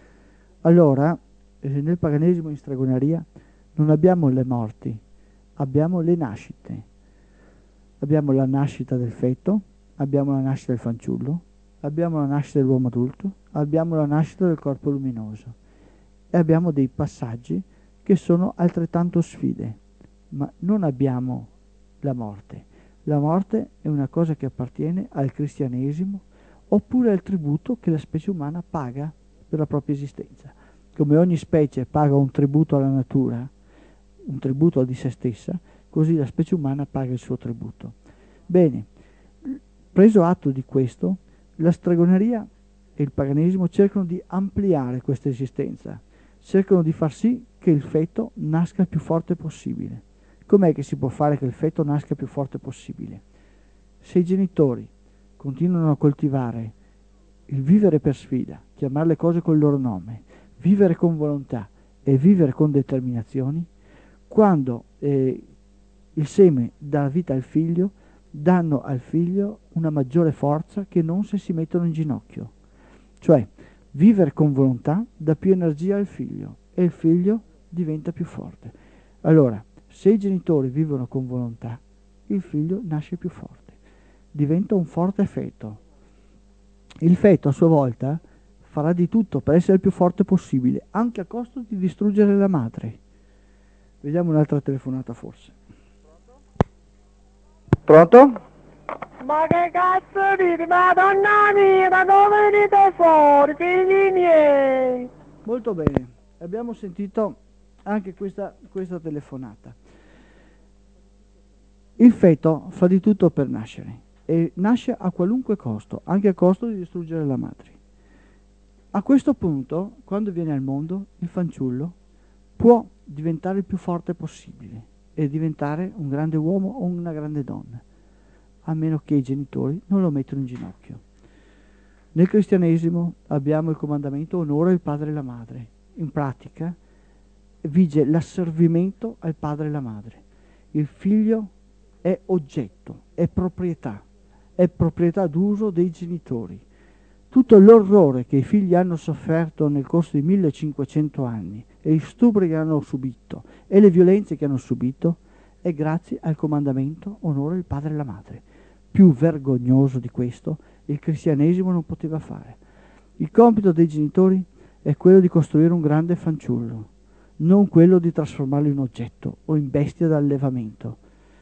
Allora, eh, nel paganesimo in stregoneria non abbiamo le morti, abbiamo le nascite. Abbiamo la nascita del feto, abbiamo la nascita del fanciullo, abbiamo la nascita dell'uomo adulto, abbiamo la nascita del corpo luminoso e abbiamo dei passaggi che sono altrettanto sfide, ma non abbiamo la morte. La morte è una cosa che appartiene al cristianesimo oppure al tributo che la specie umana paga per la propria esistenza. Come ogni specie paga un tributo alla natura, un tributo di se stessa, così la specie umana paga il suo tributo. Bene, preso atto di questo, la stregoneria e il paganesimo cercano di ampliare questa esistenza, cercano di far sì che il feto nasca il più forte possibile. Com'è che si può fare che il feto nasca il più forte possibile? Se i genitori continuano a coltivare il vivere per sfida, chiamare le cose col loro nome, vivere con volontà e vivere con determinazioni, quando eh, il seme dà vita al figlio, danno al figlio una maggiore forza che non se si mettono in ginocchio. Cioè, vivere con volontà dà più energia al figlio e il figlio diventa più forte. Allora, se i genitori vivono con volontà, il figlio nasce più forte, diventa un forte feto. Il feto a sua volta farà di tutto per essere il più forte possibile, anche a costo di distruggere la madre. Vediamo un'altra telefonata forse. Pronto? Ma che cazzo dite? Madonna mia, da dove venite fuori, figli miei? Molto bene, abbiamo sentito anche questa, questa telefonata. Il feto fa di tutto per nascere e nasce a qualunque costo, anche a costo di distruggere la madre. A questo punto, quando viene al mondo, il fanciullo può diventare il più forte possibile e diventare un grande uomo o una grande donna, a meno che i genitori non lo mettano in ginocchio. Nel cristianesimo abbiamo il comandamento onora il padre e la madre. In pratica vige l'asservimento al padre e alla madre. Il figlio è oggetto, è proprietà, è proprietà d'uso dei genitori. Tutto l'orrore che i figli hanno sofferto nel corso di millecinquecento anni e gli stupri che hanno subito e le violenze che hanno subito è grazie al comandamento onora il padre e la madre. Più vergognoso di questo il cristianesimo non poteva fare. Il compito dei genitori è quello di costruire un grande fanciullo, non quello di trasformarlo in oggetto o in bestia d'allevamento.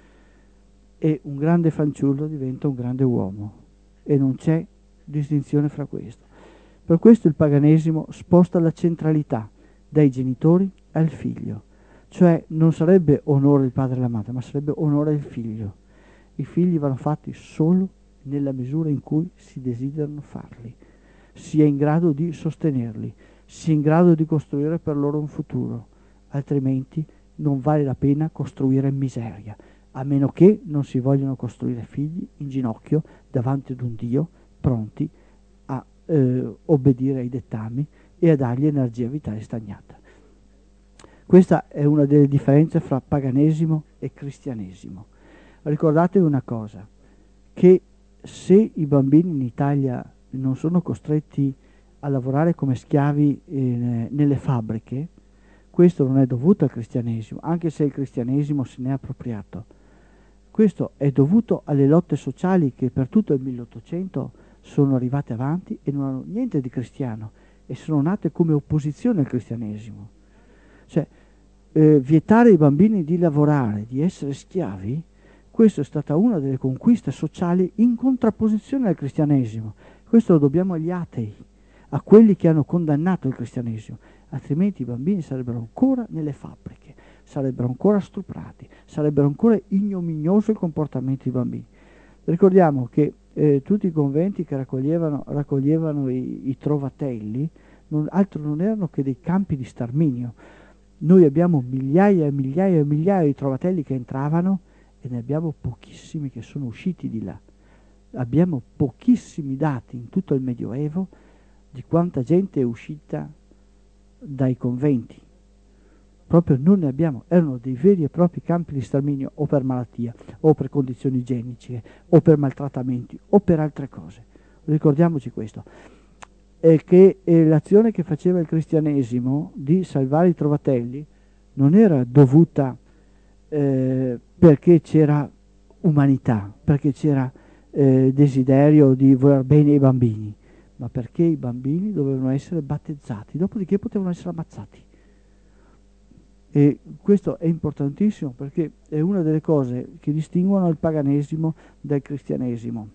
E un grande fanciullo diventa un grande uomo e non c'è distinzione fra questo. Per questo il paganesimo sposta la centralità dai genitori al figlio, cioè non sarebbe onore il padre e la madre, ma sarebbe onore il figlio. I figli vanno fatti solo nella misura in cui si desiderano farli, si è in grado di sostenerli, si è in grado di costruire per loro un futuro, altrimenti non vale la pena costruire miseria, a meno che non si vogliono costruire figli in ginocchio davanti ad un Dio pronti a eh, obbedire ai dettami e a dargli energia vitale stagnata. Questa è una delle differenze fra paganesimo e cristianesimo. Ricordatevi una cosa, che se i bambini in Italia non sono costretti a lavorare come schiavi eh, nelle fabbriche, questo non è dovuto al cristianesimo, anche se il cristianesimo se ne è appropriato. Questo è dovuto alle lotte sociali che per tutto il milleottocento sono arrivate avanti e non hanno niente di cristiano e sono nate come opposizione al cristianesimo. Cioè, eh, vietare ai bambini di lavorare, di essere schiavi, questa è stata una delle conquiste sociali in contrapposizione al cristianesimo. Questo lo dobbiamo agli atei, a quelli che hanno condannato il cristianesimo, altrimenti i bambini sarebbero ancora nelle fabbriche, sarebbero ancora stuprati, sarebbero ancora ignominioso il comportamento dei bambini. Ricordiamo che eh, tutti i conventi che raccoglievano, raccoglievano i, i trovatelli non, altro non erano che dei campi di sterminio. Noi abbiamo migliaia e migliaia e migliaia di trovatelli che entravano e ne abbiamo pochissimi che sono usciti di là. Abbiamo pochissimi dati in tutto il Medioevo di quanta gente è uscita dai conventi. Proprio non ne abbiamo, erano dei veri e propri campi di sterminio o per malattia, o per condizioni igieniche, o per maltrattamenti, o per altre cose. Ricordiamoci questo. E che eh, l'azione che faceva il cristianesimo di salvare i trovatelli non era dovuta eh, perché c'era umanità, perché c'era eh, desiderio di voler bene ai bambini, ma perché i bambini dovevano essere battezzati, dopodiché potevano essere ammazzati. E questo è importantissimo perché è una delle cose che distinguono il paganesimo dal cristianesimo.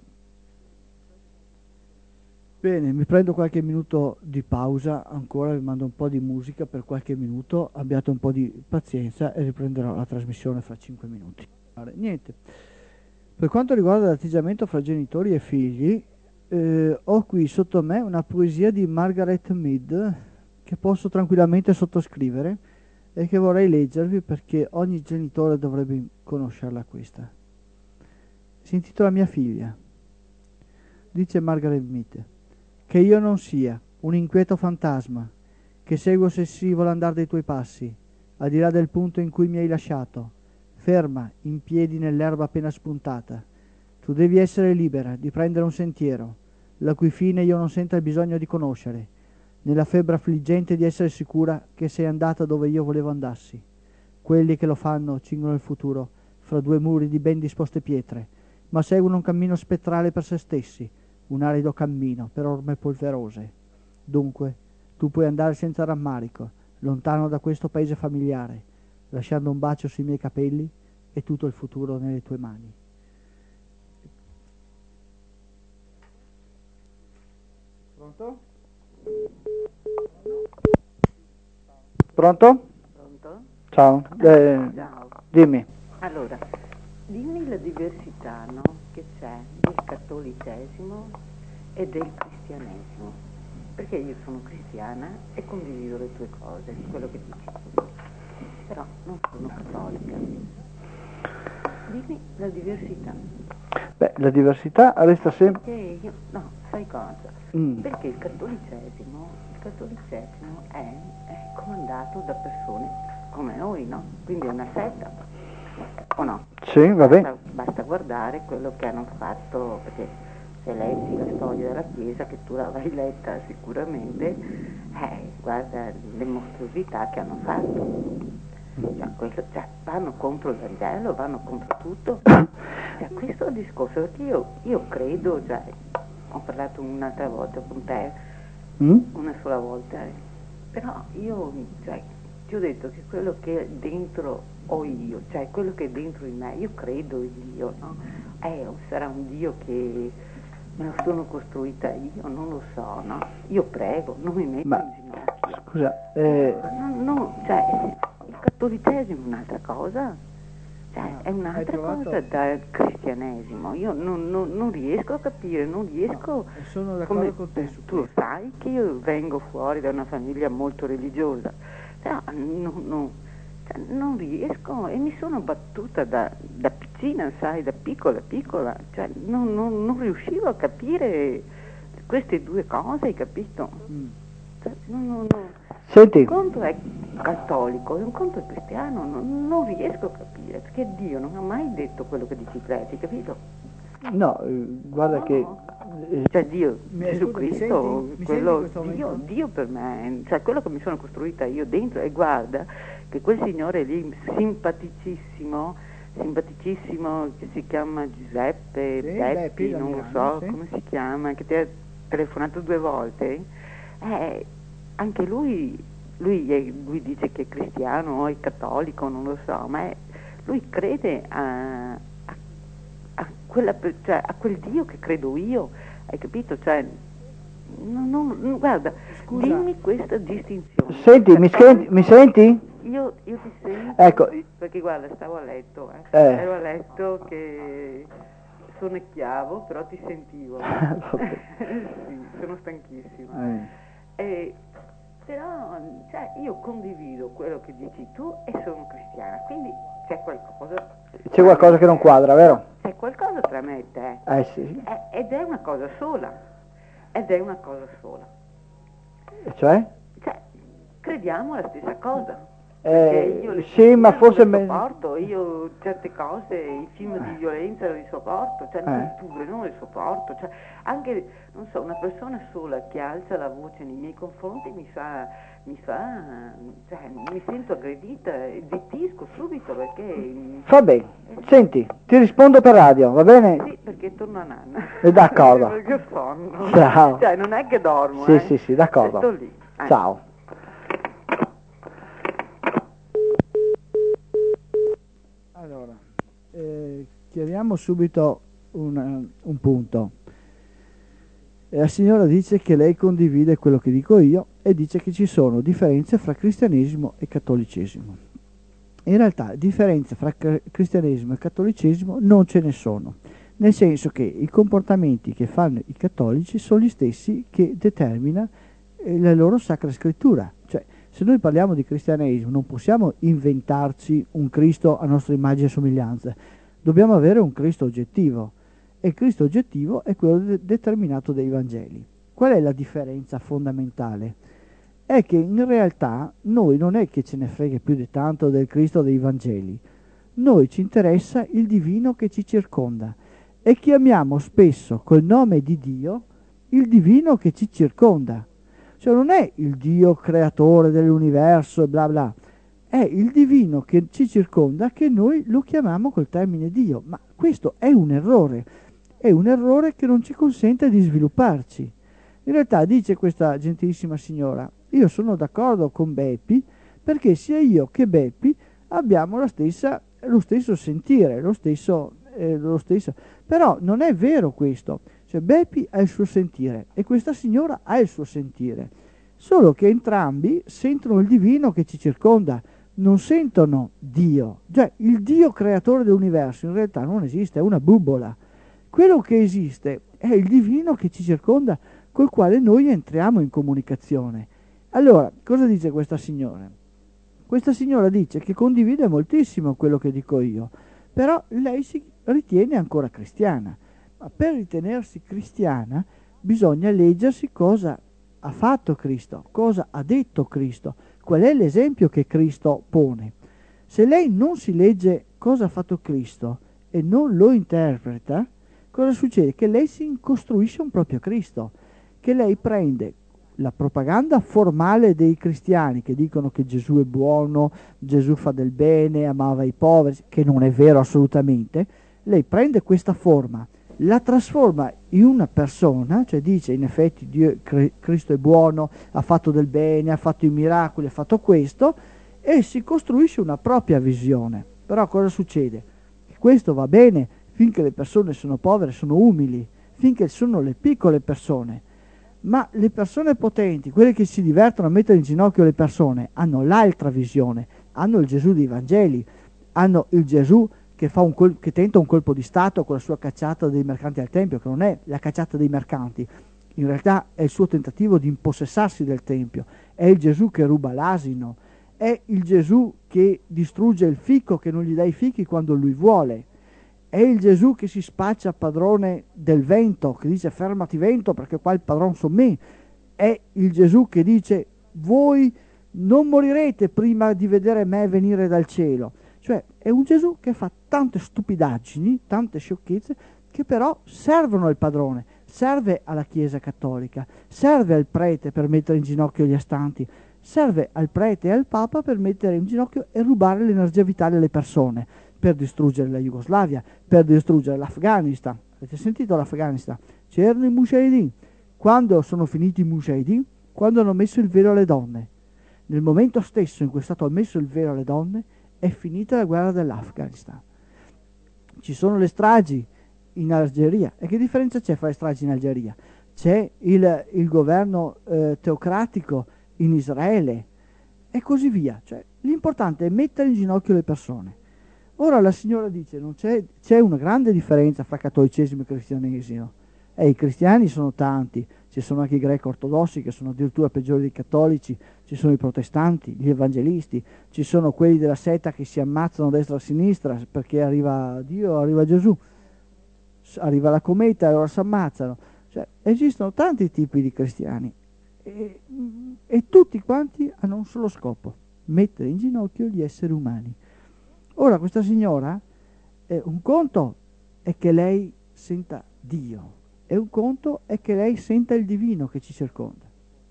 Bene, mi prendo qualche minuto di pausa, ancora vi mando un po' di musica per qualche minuto, abbiate un po' di pazienza e riprenderò la trasmissione fra cinque minuti. Niente, per quanto riguarda l'atteggiamento fra genitori e figli, eh, ho qui sotto me una poesia di Margaret Mead che posso tranquillamente sottoscrivere e che vorrei leggervi perché ogni genitore dovrebbe conoscerla questa. Si intitola Mia figlia. Dice Margaret Mead: che io non sia un inquieto fantasma che segue ossessivo l'andar dei tuoi passi, al di là del punto in cui mi hai lasciato, ferma in piedi nell'erba appena spuntata. Tu devi essere libera di prendere un sentiero, la cui fine io non senta il bisogno di conoscere, nella febbre affliggente di essere sicura che sei andata dove io volevo andassi. Quelli che lo fanno cingono il futuro fra due muri di ben disposte pietre, ma seguono un cammino spettrale per se stessi, un arido cammino per orme polverose. Dunque, tu puoi andare senza rammarico, lontano da questo paese familiare, lasciando un bacio sui miei capelli e tutto il futuro nelle tue mani. Pronto? Pronto? Pronto? Ciao. Eh, Ciao. Dimmi. Allora, dimmi la diversità, no, che c'è del cattolicesimo e del cristianesimo, perché io sono cristiana e condivido le tue cose, quello che dici tu, però non sono cattolica. Dimmi la diversità. Beh, la diversità resta sempre... Perché io, no, sai cosa? Mm. Perché il cattolicesimo, il cattolicesimo è, è comandato da persone come noi, no? Quindi è una setta. o no? Sì, va bene. Basta, basta guardare quello che hanno fatto, perché se leggi la storia della Chiesa, che tu l'avrai letta sicuramente, eh, guarda le mostruosità che hanno fatto. Cioè, questo, cioè, vanno contro il Vangelo, vanno contro tutto. Cioè, questo è il discorso, perché io, io credo, cioè, ho parlato un'altra volta con te, Mm? una sola volta, eh, però io, cioè, ti ho detto che quello che dentro ho io, cioè quello che è dentro di me, io credo in Dio, no? Eh, sarà un Dio che me lo sono costruita io, non lo so, no? Io prego, non mi metto Ma, in ginocchio. scusa, eh, No, no, cioè, il cattolicesimo è un'altra cosa, cioè, No, è hai un'altra trovato- cosa dal cristianesimo. Io non, non- non riesco a capire, non riesco... no, sono d'accordo come- con te su tu lo questo. sai che io vengo fuori da una famiglia molto religiosa, però non, non- cioè, non riesco, e mi sono battuta da, da piccina, sai, da piccola piccola, cioè, non, non- non riuscivo a capire queste due cose, hai capito? Mm. Cioè, non- non- non- Senti, un conto è cattolico e un conto è cristiano, non, non riesco a capire, perché Dio non ha mai detto quello che dici te, hai capito? no, eh, guarda No. che... eh, Cioè Dio, mi- Gesù scusa, mi Cristo, senti? Mi senti in quello, questo Dio, momento? Dio per me, cioè quello che mi sono costruita io dentro, e guarda che quel signore lì, simpaticissimo, simpaticissimo, che si chiama Giuseppe, Sì, Beppi, Beppi da non lo Milano, so sì. come si chiama, che ti ha telefonato due volte, eh, anche lui, lui, è- lui dice che è cristiano o è cattolico, non lo so, ma è- lui crede a, a, a quella, per- cioè, a quel Dio che credo io, hai capito? Cioè, non- non- non- guarda, Scusa. dimmi questa distinzione. Senti, mi, Cattolico- senti, mi senti? Io, io ti sento, Ecco. perché guarda, stavo a letto, eh. Eh. ero a letto che sonnecchiavo, però ti sentivo. Vabbè. Sì, sono stanchissima. Eh. E, però, cioè, io condivido quello che dici tu e sono cristiana, quindi c'è qualcosa... C'è qualcosa che non quadra, vero? C'è qualcosa tra me e te. Eh sì. Eh, ed è una cosa sola. Ed è una cosa sola. E cioè? Cioè, crediamo la stessa cosa. Eh, Perché io le sì, censure ma forse non le me- sopporto, io certe cose, i film di violenza non li sopporto, cioè Eh. pure non li sopporto, cioè anche, non so, una persona sola che alza la voce nei miei confronti mi fa, mi fa, cioè mi sento aggredita e zittisco subito perché... Va bene. Senti, ti rispondo per radio, va bene? Sì, perché torno a nanna. Eh, d'accordo. Perché ho sonno. Ciao. Cioè non è che dormo, Sì, eh. sì, sì, d'accordo. Sto lì. Eh. Ciao. Allora, eh, chiariamo subito un, un punto. La signora dice che lei condivide quello che dico io e dice che ci sono differenze fra cristianesimo e cattolicesimo. In realtà differenze fra cr- cristianesimo e cattolicesimo non ce ne sono, nel senso che i comportamenti che fanno i cattolici sono gli stessi che determina eh, la loro sacra scrittura. Cioè, se noi parliamo di cristianesimo non possiamo inventarci un Cristo a nostra immagine e somiglianza, dobbiamo avere un Cristo oggettivo, e il Cristo oggettivo è quello de- determinato dai Vangeli. Qual è la differenza fondamentale? È che in realtà noi non è che ce ne frega più di tanto del Cristo dei Vangeli, noi ci interessa il divino che ci circonda e chiamiamo spesso col nome di Dio il divino che ci circonda. Cioè non è il Dio creatore dell'universo e bla bla, è il divino che ci circonda che noi lo chiamiamo col termine Dio, ma questo è un errore, è un errore che non ci consente di svilupparci. In realtà dice questa gentilissima signora, io sono d'accordo con Beppi perché sia io che Beppi abbiamo la stessa, lo stesso sentire, lo stesso, eh, lo stesso, però non è vero questo. Cioè Beppi ha il suo sentire e questa signora ha il suo sentire, solo che entrambi sentono il divino che ci circonda, non sentono Dio. Cioè il Dio creatore dell'universo in realtà non esiste, è una bubola. Quello che esiste è il divino che ci circonda, col quale noi entriamo in comunicazione. Allora, cosa dice questa signora? Questa signora dice che condivide moltissimo quello che dico io, però lei si ritiene ancora cristiana. Ma per ritenersi cristiana bisogna leggersi cosa ha fatto Cristo, cosa ha detto Cristo, qual è l'esempio che Cristo pone. Se lei non si legge cosa ha fatto Cristo e non lo interpreta, cosa succede? Che lei si costruisce un proprio Cristo, che lei prende la propaganda formale dei cristiani che dicono che Gesù è buono, Gesù fa del bene, amava i poveri, che non è vero assolutamente. Lei prende questa forma, la trasforma in una persona, cioè dice in effetti Dio, Cristo è buono, ha fatto del bene, ha fatto i miracoli, ha fatto questo, e si costruisce una propria visione. Però cosa succede? Che questo va bene finché le persone sono povere, sono umili, finché sono le piccole persone. Ma le persone potenti, quelle che si divertono a mettere in ginocchio le persone, hanno l'altra visione, hanno il Gesù dei Vangeli, hanno il Gesù che, fa un col- che tenta un colpo di Stato con la sua cacciata dei mercanti al Tempio, che non è la cacciata dei mercanti, in realtà è il suo tentativo di impossessarsi del Tempio, è il Gesù che ruba l'asino, è il Gesù che distrugge il fico, che non gli dà i fichi quando lui vuole, è il Gesù che si spaccia padrone del vento, che dice fermati vento perché qua il padron son me, è il Gesù che dice voi non morirete prima di vedere me venire dal cielo. Cioè è un Gesù che fa tante stupidaggini, tante sciocchezze, che però servono al padrone, serve alla Chiesa cattolica, serve al prete per mettere in ginocchio gli astanti, serve al prete e al Papa per mettere in ginocchio e rubare l'energia vitale alle persone, per distruggere la Jugoslavia, per distruggere l'Afghanistan. Avete sentito l'Afghanistan? C'erano i Mujahideen. Quando sono finiti i Mujahideen? Quando hanno messo il velo alle donne. Nel momento stesso in cui è stato messo il velo alle donne è finita la guerra dell'Afghanistan. Ci sono le stragi in Algeria. E che differenza c'è fra le stragi in Algeria? C'è il, il governo eh, teocratico in Israele e così via. Cioè, l'importante è mettere in ginocchio le persone. Ora la signora dice non c'è, c'è una grande differenza fra cattolicesimo e cristianesimo. E i cristiani sono tanti, ci sono anche i greco-ortodossi che sono addirittura peggiori dei cattolici, ci sono i protestanti, gli evangelisti, ci sono quelli della setta che si ammazzano a destra e a sinistra perché arriva Dio, arriva Gesù, arriva la cometa e allora si ammazzano. Cioè, esistono tanti tipi di cristiani e, e tutti quanti hanno un solo scopo, mettere in ginocchio gli esseri umani. Ora questa signora, eh, un conto è che lei senta Dio e un conto è che lei senta il divino che ci circonda.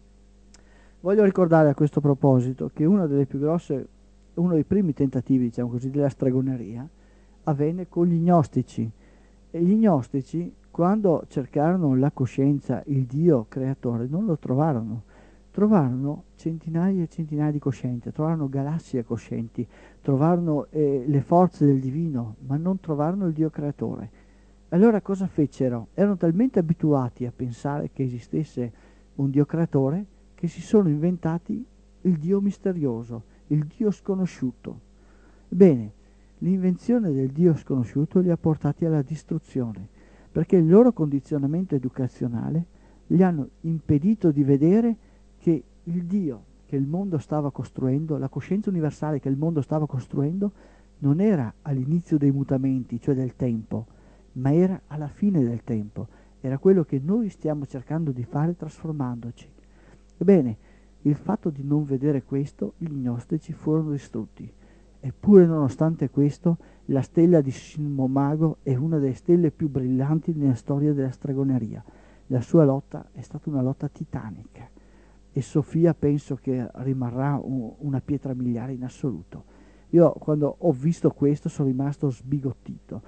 Voglio ricordare a questo proposito che una delle più grosse, uno dei primi tentativi, diciamo così, della stregoneria avvenne con gli gnostici. E gli gnostici, quando cercarono la coscienza, il Dio creatore, non lo trovarono. Trovarono centinaia e centinaia di coscienze, trovarono galassie coscienti, trovarono eh, le forze del divino, ma non trovarono il Dio creatore. Allora cosa fecero? Erano talmente abituati a pensare che esistesse un Dio creatore che si sono inventati il Dio misterioso, il Dio sconosciuto. Bene, l'invenzione del Dio sconosciuto li ha portati alla distruzione, perché il loro condizionamento educazionale gli hanno impedito di vedere che il Dio che il mondo stava costruendo, la coscienza universale che il mondo stava costruendo, non era all'inizio dei mutamenti, cioè del tempo, ma era alla fine del tempo, era quello che noi stiamo cercando di fare trasformandoci. Ebbene, il fatto di non vedere questo, gli gnostici furono distrutti. Eppure nonostante questo, la stella di Simomago è una delle stelle più brillanti nella storia della stregoneria. La sua lotta è stata una lotta titanica. E Sofia penso che rimarrà un, una pietra miliare in assoluto. Io quando ho visto questo sono rimasto sbigottito.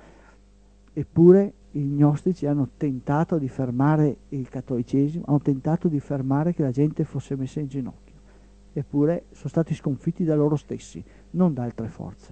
Eppure i gnostici hanno tentato di fermare il cattolicesimo, hanno tentato di fermare che la gente fosse messa in ginocchio. Eppure sono stati sconfitti da loro stessi, non da altre forze.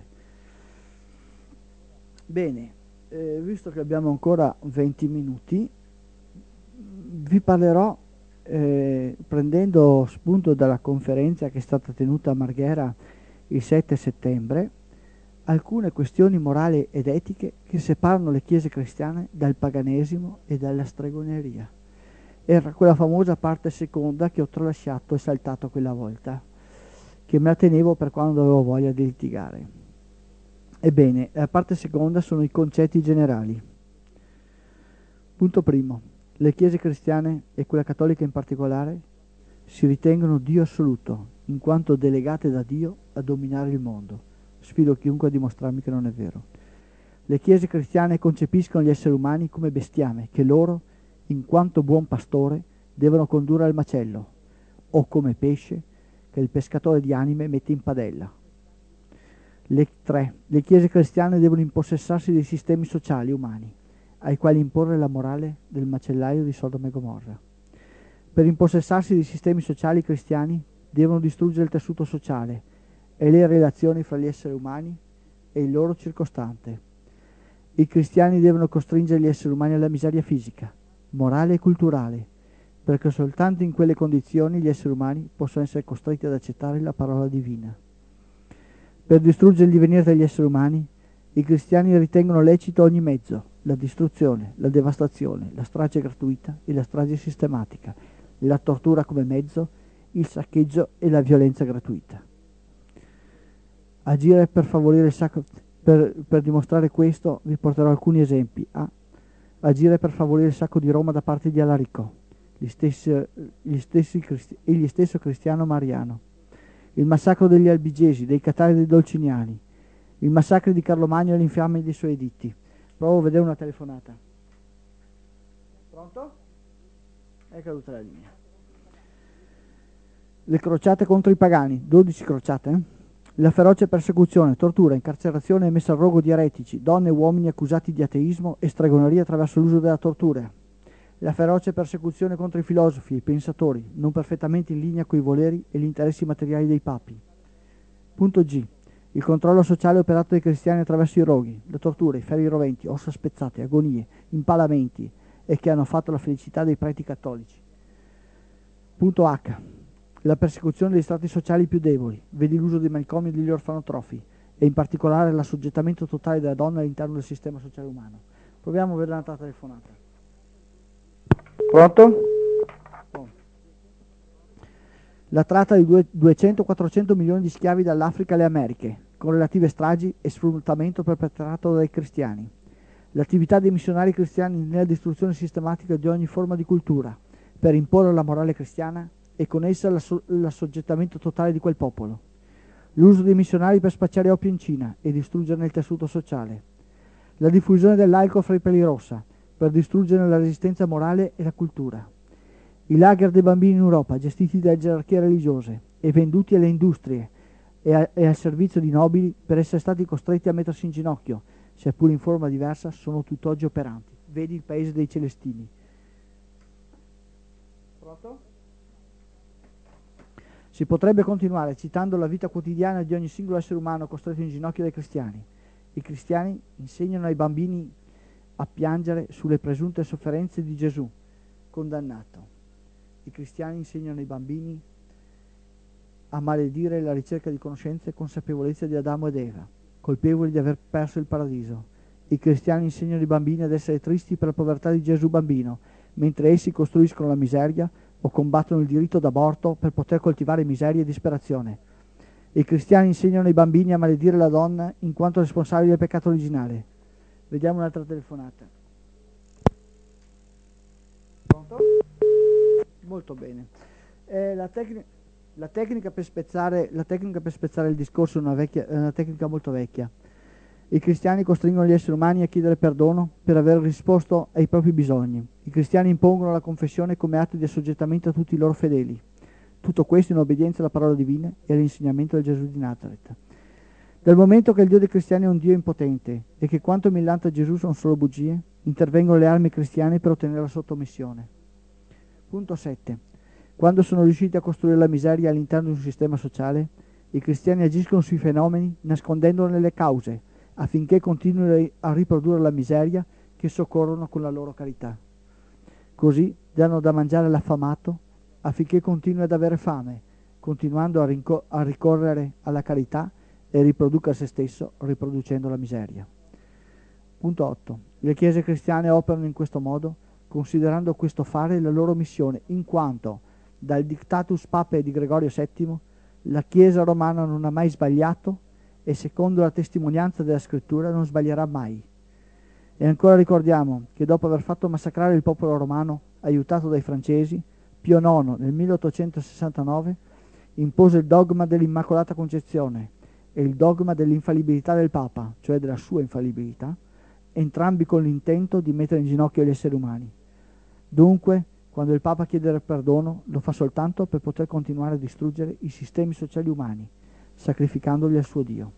Bene, eh, visto che abbiamo ancora venti minuti, vi parlerò Eh, prendendo spunto dalla conferenza che è stata tenuta a Marghera il sette settembre, alcune questioni morali ed etiche che separano le chiese cristiane dal paganesimo e dalla stregoneria. Era quella famosa parte seconda che ho tralasciato e saltato quella volta, che me la tenevo per quando avevo voglia di litigare. Ebbene, la parte seconda sono i concetti generali. Punto primo. Le chiese cristiane, e quella cattolica in particolare, si ritengono Dio assoluto, in quanto delegate da Dio a dominare il mondo. Sfido chiunque a dimostrarmi che non è vero. Le chiese cristiane concepiscono gli esseri umani come bestiame che loro, in quanto buon pastore, devono condurre al macello, o come pesce che il pescatore di anime mette in padella. Le tre. Le chiese cristiane devono impossessarsi dei sistemi sociali umani, ai quali imporre la morale del macellaio di Sodoma e Gomorra. Per impossessarsi dei sistemi sociali cristiani devono distruggere il tessuto sociale e le relazioni fra gli esseri umani e il loro circostante. I cristiani devono costringere gli esseri umani alla miseria fisica, morale e culturale, perché soltanto in quelle condizioni gli esseri umani possono essere costretti ad accettare la parola divina. Per distruggere il divenire degli esseri umani, i cristiani ritengono lecito ogni mezzo: la distruzione, la devastazione, la strage gratuita e la strage sistematica, la tortura come mezzo, il saccheggio e la violenza gratuita. Agire per favorire il sacro... Per, per dimostrare questo vi porterò alcuni esempi. A. Agire per favorire il sacco di Roma da parte di Alarico, gli stessi, gli stessi cristi... egli stesso cristiano mariano. Il massacro degli Albigesi, dei Catari e dei Dolciniani, il massacro di Carlo Magno e l'infiamme dei suoi editti. Provo a vedere una telefonata. Pronto? È caduta la linea. Le crociate contro i pagani, dodici crociate. Eh? La feroce persecuzione, tortura, incarcerazione e messa al rogo di eretici, donne e uomini accusati di ateismo e stregoneria attraverso l'uso della tortura. La feroce persecuzione contro i filosofi e i pensatori, non perfettamente in linea coi voleri e gli interessi materiali dei papi. Punto G. Il controllo sociale operato dai cristiani attraverso i roghi, le torture, i ferri roventi, ossa spezzate, agonie, impalamenti e che hanno fatto la felicità dei preti cattolici. Punto H. La persecuzione degli strati sociali più deboli, vedi l'uso dei manicomi e degli orfanotrofi, e in particolare l'assoggettamento totale della donna all'interno del sistema sociale umano. Proviamo a vedere un'altra telefonata. Pronto? Oh. La tratta di duecento quattrocento milioni di schiavi dall'Africa alle Americhe, con relative stragi e sfruttamento perpetrato dai cristiani. L'attività dei missionari cristiani nella distruzione sistematica di ogni forma di cultura, per imporre la morale cristiana e con essa l'assoggettamento totale di quel popolo. L'uso dei missionari per spacciare oppio in Cina e distruggerne il tessuto sociale. La diffusione dell'alcol fra i pellirossa, per distruggere la resistenza morale e la cultura. I lager dei bambini in Europa, gestiti dalle gerarchie religiose e venduti alle industrie e, a, e al servizio di nobili per essere stati costretti a mettersi in ginocchio, seppur in forma diversa, sono tutt'oggi operanti. Vedi il paese dei Celestini. Pronto? Si potrebbe continuare citando la vita quotidiana di ogni singolo essere umano costretto in ginocchio dai cristiani. I cristiani insegnano ai bambini a piangere sulle presunte sofferenze di Gesù, condannato. I cristiani insegnano ai bambini a maledire la ricerca di conoscenza e consapevolezza di Adamo ed Eva, colpevoli di aver perso il paradiso. I cristiani insegnano ai bambini ad essere tristi per la povertà di Gesù bambino, mentre essi costruiscono la miseria o combattono il diritto d'aborto per poter coltivare miseria e disperazione. I cristiani insegnano ai bambini a maledire la donna in quanto responsabile del peccato originale. Vediamo un'altra telefonata. Pronto? Molto bene. Eh, la, tecni- la, tecnica per spezzare, la tecnica per spezzare il discorso è una, vecchia, è una tecnica molto vecchia. I cristiani costringono gli esseri umani a chiedere perdono per aver risposto ai propri bisogni. I cristiani impongono la confessione come atto di assoggettamento a tutti i loro fedeli. Tutto questo in obbedienza alla parola divina e all'insegnamento del Gesù di Nazaret. Dal momento che il Dio dei cristiani è un Dio impotente e che quanto millanta Gesù sono solo bugie, intervengono le armi cristiane per ottenere la sottomissione. Punto sette. Quando sono riusciti a costruire la miseria all'interno di un sistema sociale, i cristiani agiscono sui fenomeni nascondendone le cause, affinché continuino a riprodurre la miseria che soccorrono con la loro carità. Così danno da mangiare all'affamato affinché continui ad avere fame, continuando a, rinco- a ricorrere alla carità e riproduca se stesso, riproducendo la miseria. Punto otto. Le chiese cristiane operano in questo modo, considerando questo fare la loro missione, in quanto, dal Dictatus Papae di Gregorio settimo, la Chiesa romana non ha mai sbagliato e secondo la testimonianza della scrittura non sbaglierà mai. E ancora ricordiamo che dopo aver fatto massacrare il popolo romano, aiutato dai francesi, Pio nono nel milleottocentosessantanove impose il dogma dell'Immacolata Concezione e il dogma dell'infallibilità del Papa, cioè della sua infallibilità, entrambi con l'intento di mettere in ginocchio gli esseri umani. Dunque, quando il Papa chiede perdono, lo fa soltanto per poter continuare a distruggere i sistemi sociali umani, sacrificandoli al suo Dio.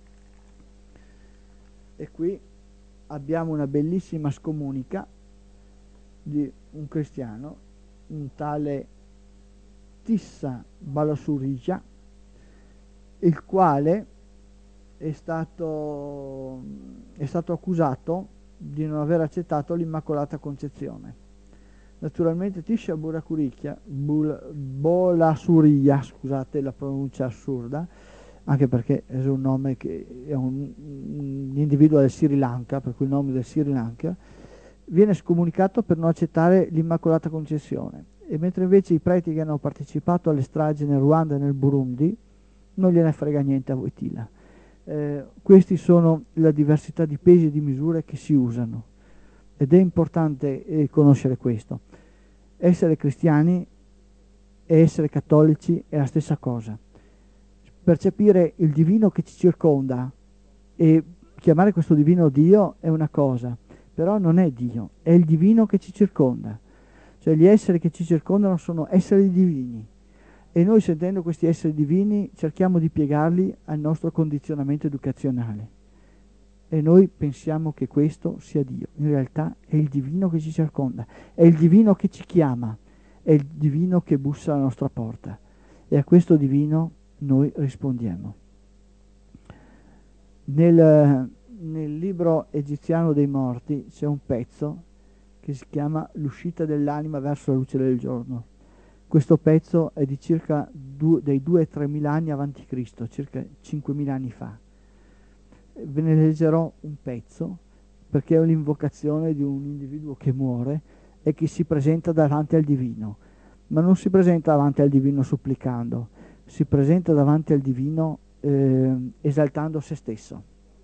E qui abbiamo una bellissima scomunica di un cristiano, un tale Tissa Balasurigia, il quale è stato, è stato accusato di non aver accettato l'Immacolata Concezione. Naturalmente Tisha Burakuricchia, Bul, Bolasuriya, scusate la pronuncia assurda, anche perché è un nome che è un, un individuo del Sri Lanka, per cui il nome del Sri Lanka, viene scomunicato per non accettare l'Immacolata Concezione. E mentre invece i preti che hanno partecipato alle stragi nel Ruanda e nel Burundi non gliene frega niente a Wojtyla. Eh, questi sono la diversità di pesi e di misure che si usano, ed è importante eh, conoscere questo. Essere cristiani e essere cattolici è la stessa cosa. Percepire il divino che ci circonda e chiamare questo divino Dio è una cosa, però non è Dio, è il divino che ci circonda. Cioè gli esseri che ci circondano sono esseri divini, e noi, sentendo questi esseri divini, cerchiamo di piegarli al nostro condizionamento educazionale, e noi pensiamo che questo sia Dio. In realtà è il divino che ci circonda, è il divino che ci chiama, è il divino che bussa alla nostra porta, e a questo divino noi rispondiamo. Nel, nel libro egiziano dei morti c'è un pezzo che si chiama L'uscita dell'anima verso la luce del giorno. Questo pezzo è di circa due, dei due ai tremila anni avanti Cristo, circa cinquemila anni fa. Ve ne leggerò un pezzo perché è l'invocazione di un individuo che muore e che si presenta davanti al divino, ma non si presenta davanti al divino supplicando, si presenta davanti al divino eh, esaltando se stesso.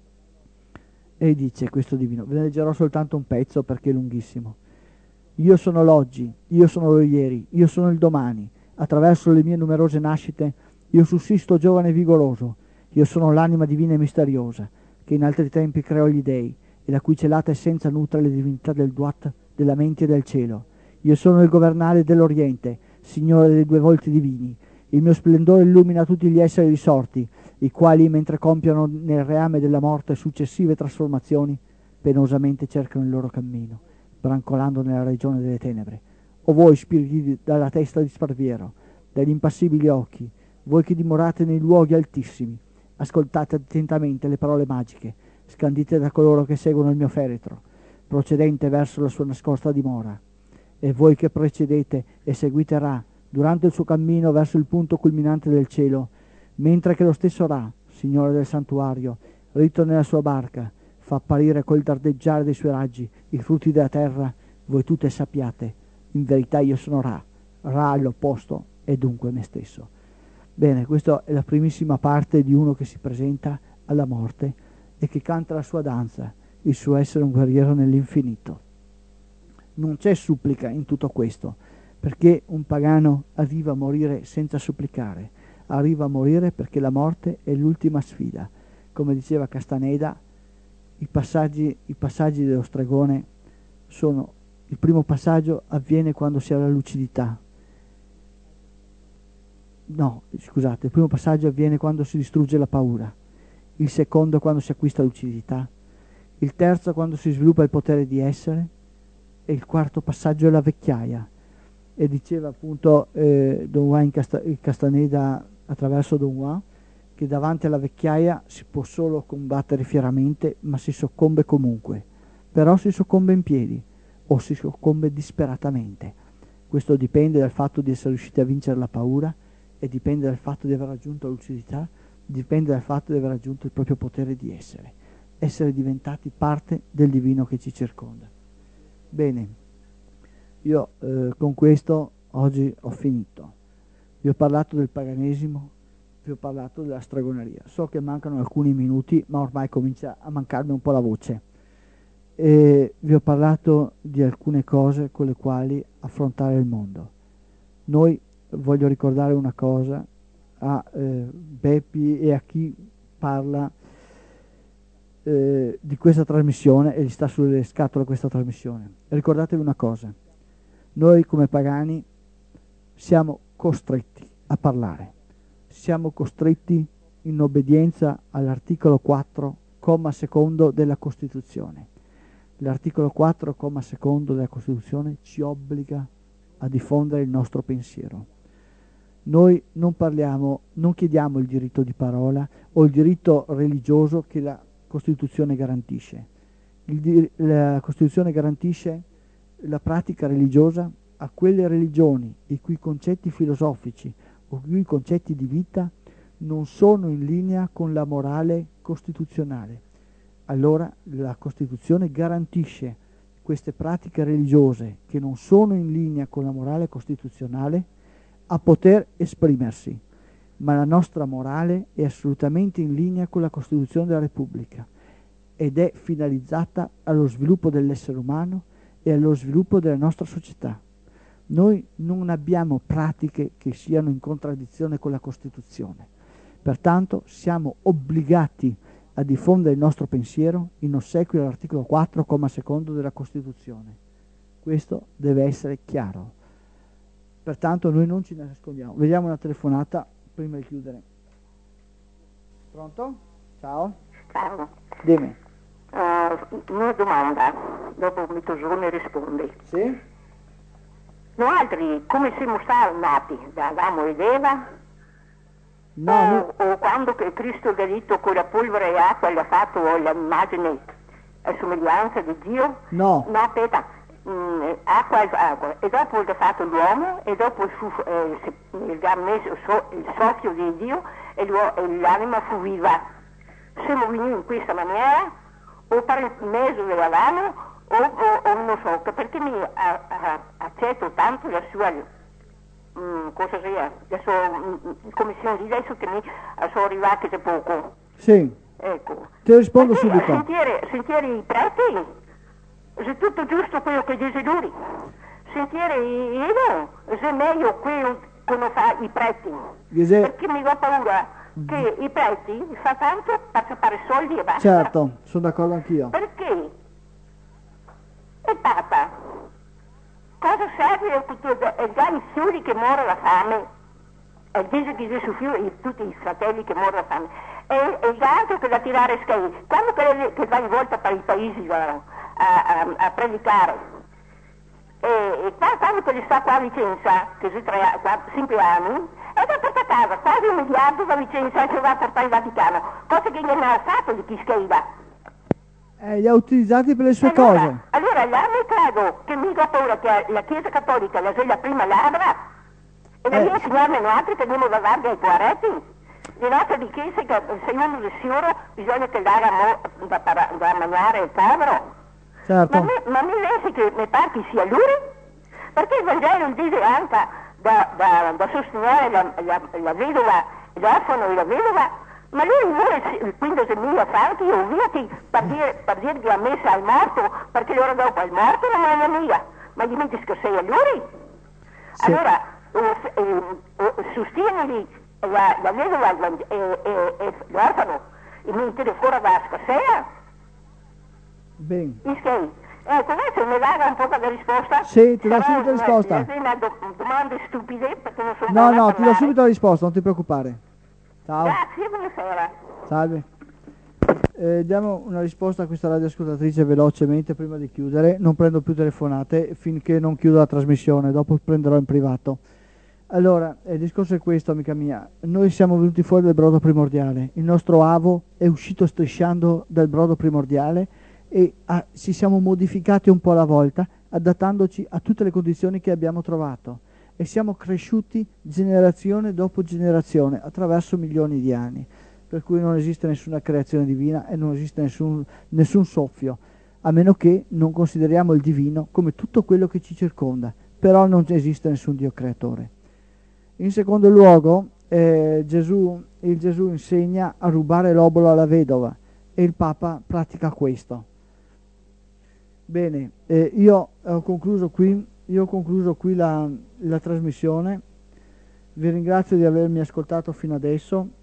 E dice questo divino, ve ne leggerò soltanto un pezzo perché è lunghissimo. Io sono l'oggi, io sono lo ieri, io sono il domani. Attraverso le mie numerose nascite io sussisto giovane e vigoroso. Io sono l'anima divina e misteriosa, che in altri tempi creò gli dei, e la cui celata essenza nutre le divinità del Duat, della mente e del cielo. Io sono il governale dell'Oriente, signore dei due volti divini. Il mio splendore illumina tutti gli esseri risorti, i quali, mentre compiono nel reame della morte successive trasformazioni, penosamente cercano il loro cammino, brancolando nella regione delle tenebre. O voi, spiriti dalla testa di Sparviero, dagli impassibili occhi, voi che dimorate nei luoghi altissimi, ascoltate attentamente le parole magiche, scandite da coloro che seguono il mio feretro, procedente verso la sua nascosta dimora. E voi che precedete e seguite Ra, durante il suo cammino verso il punto culminante del cielo, mentre che lo stesso Ra, signore del santuario, ritto nella sua barca, fa apparire col dardeggiare dei suoi raggi i frutti della terra, voi tutte sappiate, in verità io sono Ra, Ra all'opposto e dunque me stesso. Bene, questa è la primissima parte di uno che si presenta alla morte e che canta la sua danza, il suo essere un guerriero nell'infinito. Non c'è supplica in tutto questo, perché un pagano arriva a morire senza supplicare, arriva a morire perché la morte è l'ultima sfida. Come diceva Castaneda, i passaggi, i passaggi dello stregone sono: il primo passaggio avviene quando si ha la lucidità. No, scusate, il primo passaggio avviene quando si distrugge la paura, il secondo quando si acquista lucidità, il terzo quando si sviluppa il potere di essere, e il quarto passaggio è la vecchiaia. E diceva appunto eh, Don Juan in Casta- Castaneda attraverso Don Juan che davanti alla vecchiaia si può solo combattere fieramente, ma si soccombe comunque, però si soccombe in piedi o si soccombe disperatamente. Questo dipende dal fatto di essere riusciti a vincere la paura, e dipende dal fatto di aver raggiunto la lucidità, dipende dal fatto di aver raggiunto il proprio potere di essere, essere diventati parte del divino che ci circonda. Bene, io eh, con questo oggi ho finito. Vi ho parlato del paganesimo, vi ho parlato della stregoneria. So che mancano alcuni minuti, ma ormai comincia a mancarmi un po' la voce. E vi ho parlato di alcune cose con le quali affrontare il mondo. Noi voglio ricordare una cosa a eh, Beppi e a chi parla eh, di questa trasmissione e gli sta sulle scatole questa trasmissione. Ricordatevi una cosa, noi come pagani siamo costretti a parlare, siamo costretti in obbedienza all'articolo quattro, comma secondo della Costituzione. L'articolo quattro, comma secondo della Costituzione ci obbliga a diffondere il nostro pensiero. Noi non parliamo, non chiediamo il diritto di parola o il diritto religioso che la Costituzione garantisce. Il, la Costituzione garantisce la pratica religiosa a quelle religioni i cui concetti filosofici o i cui concetti di vita non sono in linea con la morale costituzionale. Allora la Costituzione garantisce queste pratiche religiose che non sono in linea con la morale costituzionale a poter esprimersi, ma la nostra morale è assolutamente in linea con la Costituzione della Repubblica ed è finalizzata allo sviluppo dell'essere umano e allo sviluppo della nostra società. Noi non abbiamo pratiche che siano in contraddizione con la Costituzione, pertanto siamo obbligati a diffondere il nostro pensiero in ossequio all'articolo quattro, comma secondo della Costituzione. Questo deve essere chiaro. Pertanto noi non ci nascondiamo. Vediamo una telefonata prima di chiudere. Pronto? Ciao. Ciao. Dimmi. Uh, una domanda, dopo mi Tosone rispondi. Sì? Noi altri come siamo stati nati? Da Adamo ed Eva? No, o, no. o quando che Cristo ha detto con la polvere e acqua gli ha fatto l'immagine e somiglianza di Dio? No. No, aspetta, mm, acqua e acqua. E dopo ha fatto l'uomo e dopo fu, eh, si, gli ha messo so, il soffio di Dio e, e l'anima fu viva. Siamo venuti in questa maniera o per il mezzo dell'Adamo o, o, o non so, perché mi ha, ha, accetto tanto la sua... Mm, cosa sia, adesso mm, commissione di adesso che mi sono arrivati da poco. Sì. Ecco. Ti rispondo perché subito. Sentire, sentire i preti, è tutto giusto quello che dice lui. Sentire io, è meglio quello che non fa i preti. Dice... Perché mi ho paura che i preti fa tanto per fare soldi e basta. Certo, sono d'accordo anch'io. Perché? E Papa? Cosa serve è già i fiori che muore la fame? E dice che Gesù fiori, tutti i fratelli che muore la fame. E, e l'altro che da tirare schei. Quando che, che va in volta per i paesi a, a, a predicare, e, e quando che gli sta qua a Vicenza, che sono tre, cinque anni, e va portato a casa quasi un miliardo da Vicenza e si va a portare in Vaticano. Cosa che non ha fatto di chi scheiva. Eh, li ha utilizzati per le sue allora, cose. Allora, io mi credo che mi ho paura che la Chiesa Cattolica la sia la prima ladra e la Eh. mia signora noi altri che andiamo a guardare ai quaretti. Le nostre di Chiesa che se uno è sicuro bisogna che dare da, da, da mangiare il povero. Certo. Ma mi, ma mi pensi che mi pare che sia lui? Perché il Vangelo dice anche da, da, da sostenere la, la, la vedova, l'orfano e la vedova. Ma lui vuole quindicimila franchi o via per dire, per dire che l'ha messa al morto, perché l'ora dopo il morto non è la mia. Ma gli metti che sei a lui? Sì. Allora, eh, eh, sostieni la, la vedova e, e, e l'orfano e mi tiri fuori da scassera? Bene. Ecco, adesso mi dà un po' di risposta? Sì, ti do subito la risposta. Non una do, domande stupide perché non sono No, buona a no, ti do parlare. subito la risposta, non ti preoccupare. Ciao. Grazie, buonasera. Salve. Eh, diamo una risposta a questa radioascoltatrice velocemente prima di chiudere. Non prendo più telefonate finché non chiudo la trasmissione, dopo prenderò in privato. Allora, il discorso è questo, amica mia. Noi siamo venuti fuori dal brodo primordiale. Il nostro avo è uscito strisciando dal brodo primordiale e ah, ci siamo modificati un po' alla volta, adattandoci a tutte le condizioni che abbiamo trovato. E siamo cresciuti generazione dopo generazione attraverso milioni di anni, per cui non esiste nessuna creazione divina e non esiste nessun, nessun soffio, a meno che non consideriamo il divino come tutto quello che ci circonda, però non esiste nessun Dio creatore. In secondo luogo, eh, Gesù, il Gesù insegna a rubare l'obolo alla vedova e il Papa pratica questo. Bene, eh, io ho concluso qui. Io ho concluso qui la, la trasmissione, vi ringrazio di avermi ascoltato fino adesso